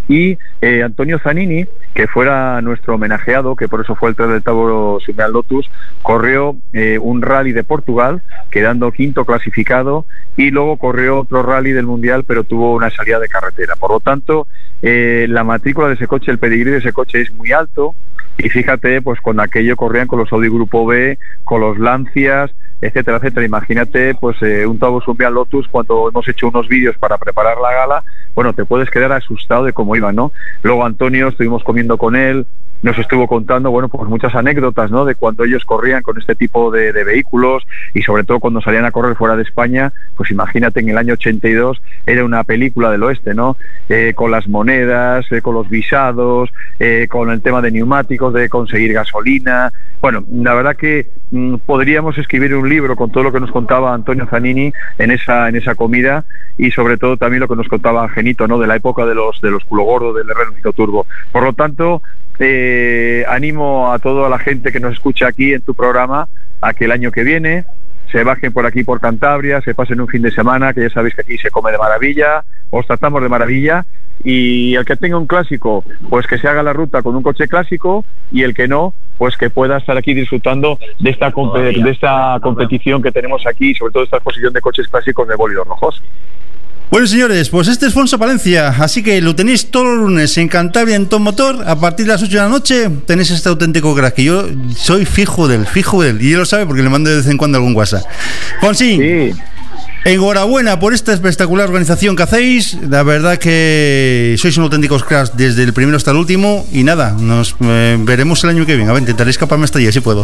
y eh, Antonio Zanini, que fuera nuestro homenajeado, que por eso fue el tras del Tambo Sunbeam Lotus, corrió eh, un rally de Portugal, quedando quinto clasificado, y luego corrió otro rally del Mundial, pero tuvo una salida de carretera. Por lo tanto, eh, la matrícula de ese coche, el pedigrí de ese coche es muy alto, y fíjate, pues con aquello corrían con los Audi Grupo B, con los Lancias, etcétera, etcétera. Imagínate, pues eh, un Tambo Sunbeam Lotus, cuando hemos hecho unos vídeos para preparar la gala, bueno, te puedes quedar asustado de cómo iba, ¿no? Luego Antonio, estuvimos comiendo con él, nos estuvo contando, bueno, pues muchas anécdotas, ¿no? De cuando ellos corrían con este tipo de, de vehículos y sobre todo cuando salían a correr fuera de España, pues imagínate, en el año ochenta y dos era una película del oeste, ¿no? Eh, con las monedas, eh, con los visados, eh, con el tema de neumáticos, de conseguir gasolina. Bueno, la verdad que mmm, podríamos escribir un libro con todo lo que nos contaba Antonio Zanini en esa en esa comida y sobre todo también lo que nos contaba Angelito, ¿no? De la época de los de los culo gordo del Renault Turbo. Por lo tanto, Eh, animo a toda la gente que nos escucha aquí en tu programa a que el año que viene se bajen por aquí por Cantabria, se pasen un fin de semana, que ya sabéis que aquí se come de maravilla, os tratamos de maravilla, y el que tenga un clásico, pues que se haga la ruta con un coche clásico, y el que no, pues que pueda estar aquí disfrutando de esta comp- de esta competición que tenemos aquí, sobre todo esta exposición de coches clásicos de bólidos rojos. Bueno, señores, pues este es Fonso Palencia, así que lo tenéis todos los lunes en Cantabria en Top Motor, a partir de las ocho de la noche tenéis este auténtico crack, y yo soy fijo de él, fijo de él, y él lo sabe porque le mando de vez en cuando algún WhatsApp. Fonsín, sí. Enhorabuena por esta espectacular organización que hacéis, la verdad que sois un auténticos cracks desde el primero hasta el último, y nada, nos eh, veremos el año que viene, a ver, intentaré escaparme hasta allí, si puedo.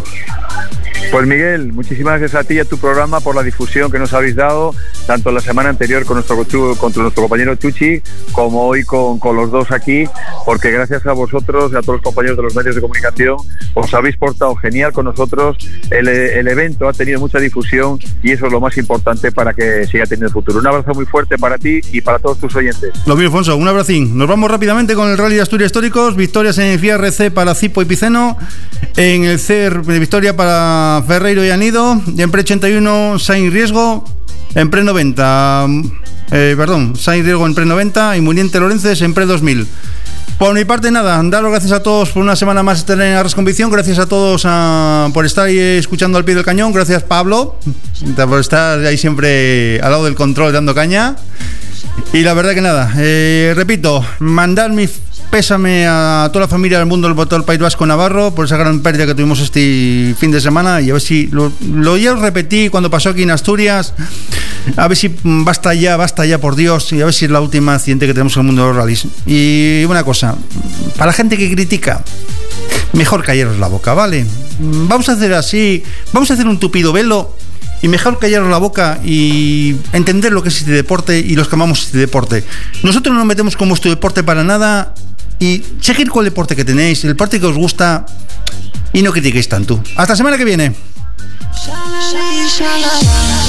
Pues Miguel, muchísimas gracias a ti y a tu programa por la difusión que nos habéis dado, tanto la semana anterior con nuestro, con nuestro compañero Chuchi, como hoy con, con los dos aquí, porque gracias a vosotros y a todos los compañeros de los medios de comunicación, os habéis portado genial con nosotros, el, el evento ha tenido mucha difusión y eso es lo más importante para que siga teniendo futuro. Un abrazo muy fuerte para ti y para todos tus oyentes. Lo mismo, Alfonso, un abracín. Nos vamos rápidamente con el Rally de Asturias Históricos, victorias en el F I A R C para Cipo y Piceno, en el C E R de victoria para Ferreiro y Anido, y en Pre ochenta y uno Sainz Riesgo, en Pre noventa, eh, perdón, Sainz Riesgo en Pre noventa y Muriente Lorences en Pre dos mil. Por mi parte, nada, daros gracias a todos por una semana más estar en Arras con Convicción. Gracias a todos uh, por estar ahí escuchando al pie del cañón. Gracias, Pablo, por estar ahí siempre al lado del control dando caña. Y la verdad que nada, eh, repito, mandar mi pésame a toda la familia del mundo del motor País Vasco Navarro por esa gran pérdida que tuvimos este fin de semana, y a ver si lo, lo ya os repetí cuando pasó aquí en Asturias, a ver si basta ya, basta ya por Dios, y a ver si es la última accidente que tenemos en el mundo de los rallies. Y una cosa, para la gente que critica, mejor callaros la boca, ¿vale? Vamos a hacer así, vamos a hacer un tupido velo, y mejor callaros la boca y entender lo que es este deporte y los que amamos este deporte. Nosotros no nos metemos con vuestro deporte para nada, y seguir con el deporte que tenéis, el deporte que os gusta, y no critiquéis tanto. Hasta la semana que viene.